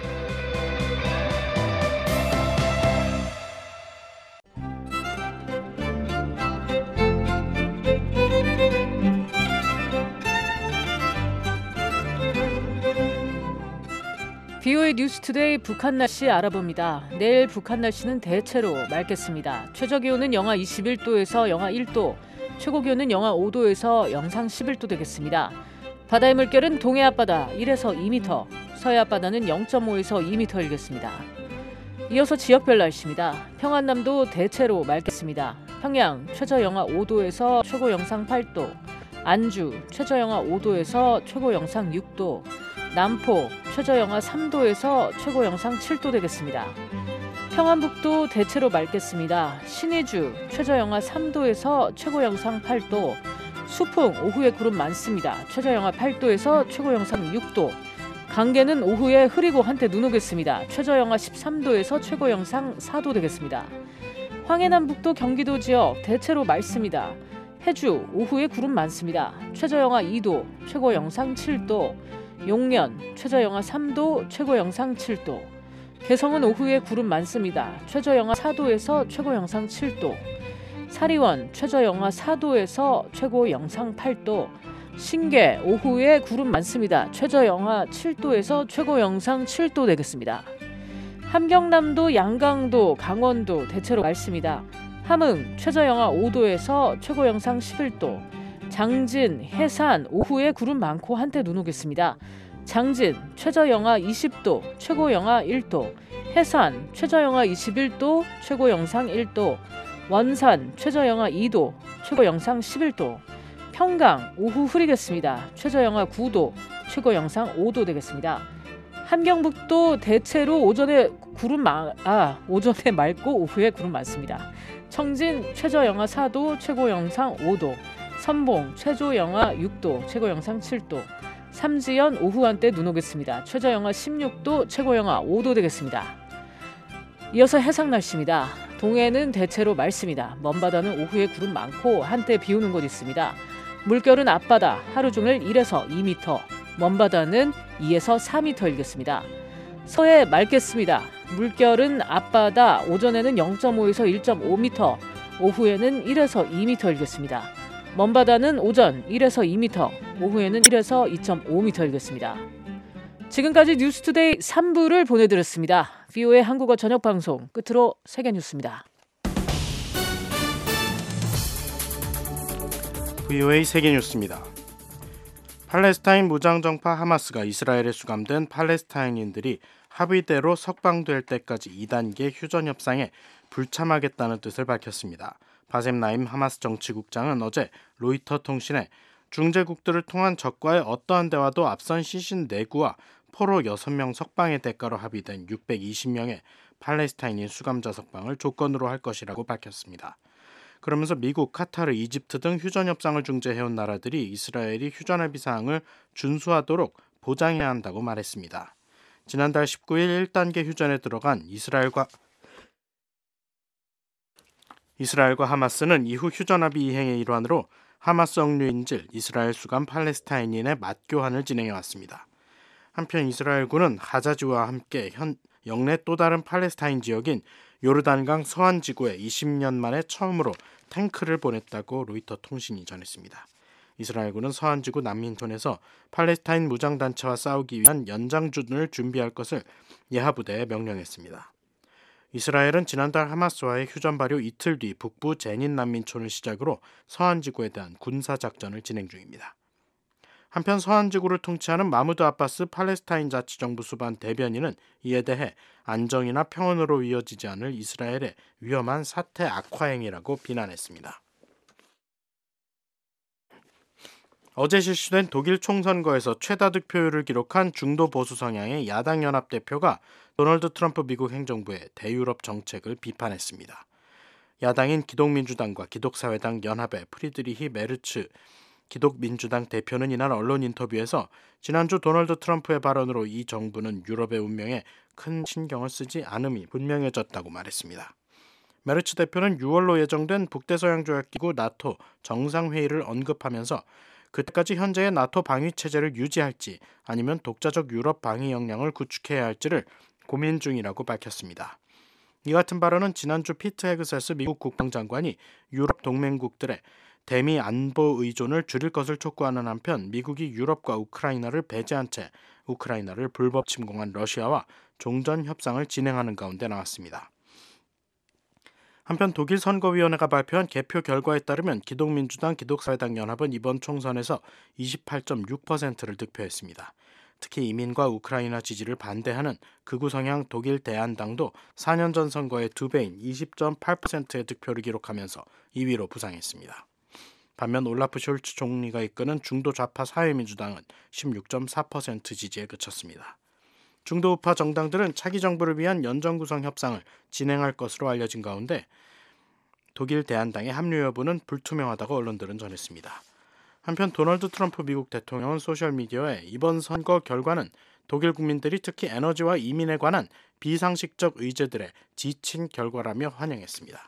VOA 뉴스투데이 북한 날씨 알아봅니다. 내일 북한 날씨는 대체로 맑겠습니다. 최저기온은 영하 21도에서 영하 1도, 최고기온은 영하 5도에서 영상 11도 되겠습니다. 바다의 물결은 동해 앞바다 1에서 2m, 서해 앞바다는 0.5에서 2m 일겠습니다. 이어서 지역별 날씨입니다. 평안남도 대체로 맑겠습니다. 평양 최저 영하 5도에서 최고 영상 8도, 안주 최저 영하 5도에서 최고 영상 6도, 남포 최저 영하 3도에서 최고 영상 7도 되겠습니다. 평안북도 대체로 맑겠습니다. 신의주 최저 영하 3도에서 최고 영상 8도, 수풍 오후에 구름 많습니다. 최저 영하 8도에서 최고 영상 6도, 강계는 오후에 흐리고 한때 눈 오겠습니다. 최저 영하 13도에서 최고 영상 4도 되겠습니다. 황해남북도 경기도 지역 대체로 맑습니다. 해주 오후에 구름 많습니다. 최저 영하 2도, 최고 영상 7도, 용년 최저 영하 3도, 최고 영상 7도, 개성은 오후에 구름 많습니다. 최저 영하 4도에서 최고 영상 7도, 사리원 최저 영하 4도에서 최고 영상 8도, 신계 오후에 구름 많습니다. 최저 영하 7도에서 최고 영상 7도 되겠습니다. 함경남도, 양강도, 강원도 대체로 맑습니다. 함흥 최저 영하 5도에서 최고 영상 11도, 장진, 해산 오후에 구름 많고 한때 눈 오겠습니다. 장진 최저 영하 20도, 최고 영하 1도, 해산 최저 영하 21도, 최고 영상 1도, 원산 최저 영하 2도, 최고 영상 11도, 평강 오후 흐리겠습니다. 최저 영하 9도, 최고 영상 5도 되겠습니다. 함경북도 대체로 오전에 맑고 오후에 구름 많습니다. 청진 최저 영하 4도, 최고 영상 5도, 선봉 최저 영하 6도, 최고 영상 7도, 삼지연 오후 한때 눈 오겠습니다. 최저 영하 16도, 최고 영하 5도 되겠습니다. 이어서 해상 날씨입니다. 동해는 대체로 맑습니다. 먼바다는 오후에 구름 많고 한때 비 오는 곳 있습니다. 물결은 앞바다 하루 종일 1에서 2m, 먼바다는 2에서 4m 일겠습니다. 서해 맑겠습니다. 물결은 앞바다 오전에는 0.5에서 1.5m, 오후에는 1에서 2m 일겠습니다. 먼바다는 오전 1에서 2m, 오후에는 1에서 2.5m 일겠습니다. 지금까지 뉴스투데이 3부를 보내드렸습니다. VOA 한국어 저녁방송 끝으로 세계뉴스입니다. VOA 세계뉴스입니다. 팔레스타인 무장정파 하마스가 이스라엘에 수감된 팔레스타인인들이 합의대로 석방될 때까지 2단계 휴전 협상에 불참하겠다는 뜻을 밝혔습니다. 바셈 나임 하마스 정치국장은 어제 로이터 통신에 중재국들을 통한 적과의 어떠한 대화도 앞선 시신 내구와 포로 6명 석방의 대가로 합의된 620명의 팔레스타인인 수감자 석방을 조건으로 할 것이라고 밝혔습니다. 그러면서 미국, 카타르, 이집트 등 휴전 협상을 중재해온 나라들이 이스라엘이 휴전 합의 사항을 준수하도록 보장해야 한다고 말했습니다. 지난달 19일 1단계 휴전에 들어간 이스라엘과 하마스는 이후 휴전 합의 이행의 일환으로 하마스 억류인질 이스라엘 수감 팔레스타인인의 맞교환을 진행해왔습니다. 한편 이스라엘군은 하자지와 함께 영내 또 다른 팔레스타인 지역인 요르단강 서안 지구에 20년 만에 처음으로 탱크를 보냈다고 로이터 통신이 전했습니다. 이스라엘군은 서안 지구 난민촌에서 팔레스타인 무장단체와 싸우기 위한 연장전을 준비할 것을 예하부대에 명령했습니다. 이스라엘은 지난달 하마스와의 휴전 발효 이틀 뒤 북부 제닌 난민촌을 시작으로 서안 지구에 대한 군사작전을 진행 중입니다. 한편 서안 지구를 통치하는 마무드 아바스 팔레스타인 자치정부 수반 대변인은 이에 대해 안정이나 평온으로 이어지지 않을 이스라엘의 위험한 사태 악화 행위라고 비난했습니다. 어제 실시된 독일 총선거에서 최다 득표율을 기록한 중도 보수 성향의 야당 연합 대표가 도널드 트럼프 미국 행정부의 대유럽 정책을 비판했습니다. 야당인 기독민주당과 기독사회당 연합의 프리드리히 메르츠 기독민주당 대표는 이날 언론 인터뷰에서 지난주 도널드 트럼프의 발언으로 이 정부는 유럽의 운명에 큰 신경을 쓰지 않음이 분명해졌다고 말했습니다. 메르츠 대표는 6월로 예정된 북대서양조약기구 나토 정상회의를 언급하면서 그때까지 현재의 나토 방위체제를 유지할지 아니면 독자적 유럽 방위 역량을 구축해야 할지를 고민 중이라고 밝혔습니다. 이 같은 발언은 지난주 피트 헤그세스 미국 국방장관이 유럽 동맹국들의 대미 안보 의존을 줄일 것을 촉구하는 한편 미국이 유럽과 우크라이나를 배제한 채 우크라이나를 불법 침공한 러시아와 종전 협상을 진행하는 가운데 나왔습니다. 한편 독일 선거위원회가 발표한 개표 결과에 따르면 기독민주당, 기독사회당 연합은 이번 총선에서 28.6%를 득표했습니다. 특히 이민과 우크라이나 지지를 반대하는 극우 성향 독일 대안당도 4년 전 선거의 2배인 20.8%의 득표를 기록하면서 2위로 부상했습니다. 반면 올라프 숄츠 총리가 이끄는 중도 좌파 사회민주당은 16.4% 지지에 그쳤습니다. 중도 우파 정당들은 차기 정부를 위한 연정 구성 협상을 진행할 것으로 알려진 가운데 독일 대안당의 합류 여부는 불투명하다고 언론들은 전했습니다. 한편 도널드 트럼프 미국 대통령은 소셜미디어에 이번 선거 결과는 독일 국민들이 특히 에너지와 이민에 관한 비상식적 의제들에 지친 결과라며 환영했습니다.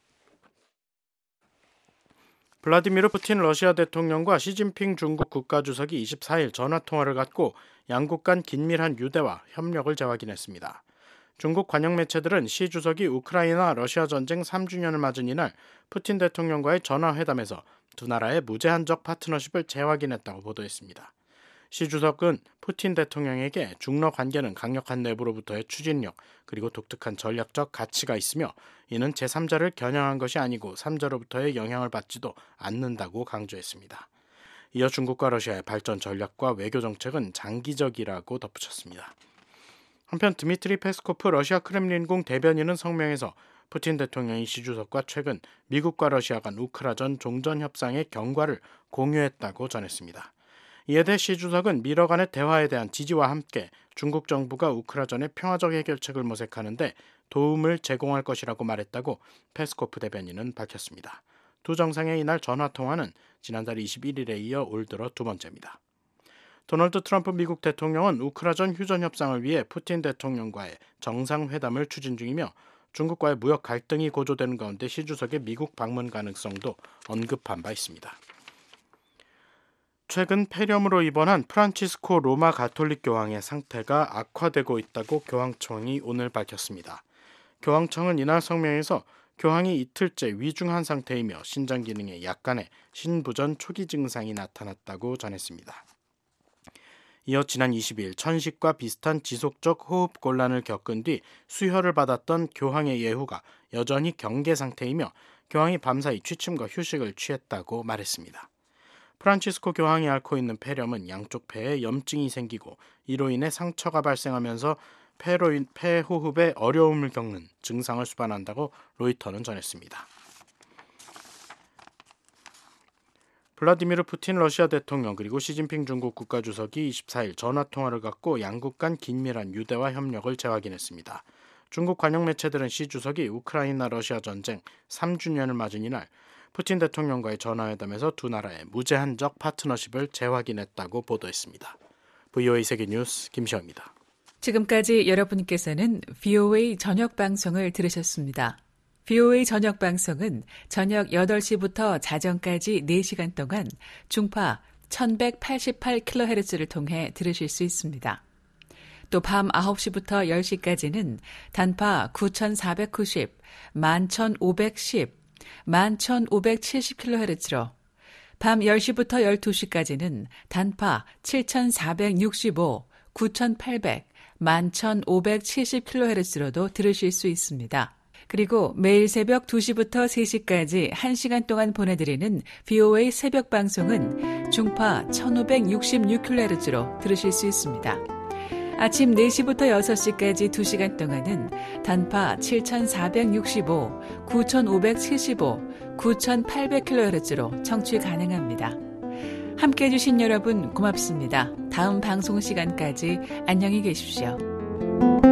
블라디미르 푸틴 러시아 대통령과 시진핑 중국 국가주석이 24일 전화통화를 갖고 양국 간 긴밀한 유대와 협력을 재확인했습니다. 중국 관영 매체들은 시 주석이 우크라이나 러시아 전쟁 3주년을 맞은 이날 푸틴 대통령과의 전화회담에서 두 나라의 무제한적 파트너십을 재확인했다고 보도했습니다. 시 주석은 푸틴 대통령에게 중러 관계는 강력한 내부로부터의 추진력 그리고 독특한 전략적 가치가 있으며 이는 제3자를 겨냥한 것이 아니고 3자로부터의 영향을 받지도 않는다고 강조했습니다. 이어 중국과 러시아의 발전 전략과 외교 정책은 장기적이라고 덧붙였습니다. 한편 드미트리 페스코프 러시아 크렘린궁 대변인은 성명에서 푸틴 대통령이 시 주석과 최근 미국과 러시아 간 우크라전 종전 협상의 경과를 공유했다고 전했습니다. 이에 대해 시 주석은 미러 간의 대화에 대한 지지와 함께 중국 정부가 우크라전의 평화적 해결책을 모색하는 데 도움을 제공할 것이라고 말했다고 페스코프 대변인은 밝혔습니다. 두 정상의 이날 전화통화는 지난달 21일에 이어 올 들어 두 번째입니다. 도널드 트럼프 미국 대통령은 우크라전 휴전 협상을 위해 푸틴 대통령과의 정상회담을 추진 중이며 중국과의 무역 갈등이 고조되는 가운데 시 주석의 미국 방문 가능성도 언급한 바 있습니다. 최근 폐렴으로 입원한 프란치스코 로마 가톨릭 교황의 상태가 악화되고 있다고 교황청이 오늘 밝혔습니다. 교황청은 이날 성명에서 교황이 이틀째 위중한 상태이며 신장 기능에 약간의 신부전 초기 증상이 나타났다고 전했습니다. 이어 지난 20일 천식과 비슷한 지속적 호흡 곤란을 겪은 뒤 수혈을 받았던 교황의 예후가 여전히 경계 상태이며 교황이 밤사이 취침과 휴식을 취했다고 말했습니다. 프란치스코 교황이 앓고 있는 폐렴은 양쪽 폐에 염증이 생기고 이로 인해 상처가 발생하면서 폐호흡에 어려움을 겪는 증상을 수반한다고 로이터는 전했습니다. 블라디미르 푸틴 러시아 대통령 그리고 시진핑 중국 국가주석이 24일 전화통화를 갖고 양국 간 긴밀한 유대와 협력을 재확인했습니다. 중국 관영 매체들은 시 주석이 우크라이나 러시아 전쟁 3주년을 맞은 이날 푸틴 대통령과의 전화회담에서 두 나라의 무제한적 파트너십을 재확인했다고 보도했습니다. VOA 세계뉴스 김시영입니다. 지금까지 여러분께서는 VOA 저녁 방송을 들으셨습니다. VOA 저녁 방송은 저녁 8시부터 자정까지 4시간 동안 중파 1188kHz를 통해 들으실 수 있습니다. 또 밤 9시부터 10시까지는 단파 9490, 11510, 11570kHz로 밤 10시부터 12시까지는 단파 7465, 9800, 11570kHz로도 들으실 수 있습니다. 그리고 매일 새벽 2시부터 3시까지 1시간 동안 보내드리는 VOA 새벽 방송은 중파 1566kHz로 들으실 수 있습니다. 아침 4시부터 6시까지 2시간 동안은 단파 7465, 9575, 9800kHz로 청취 가능합니다. 함께해 주신 여러분 고맙습니다. 다음 방송 시간까지 안녕히 계십시오.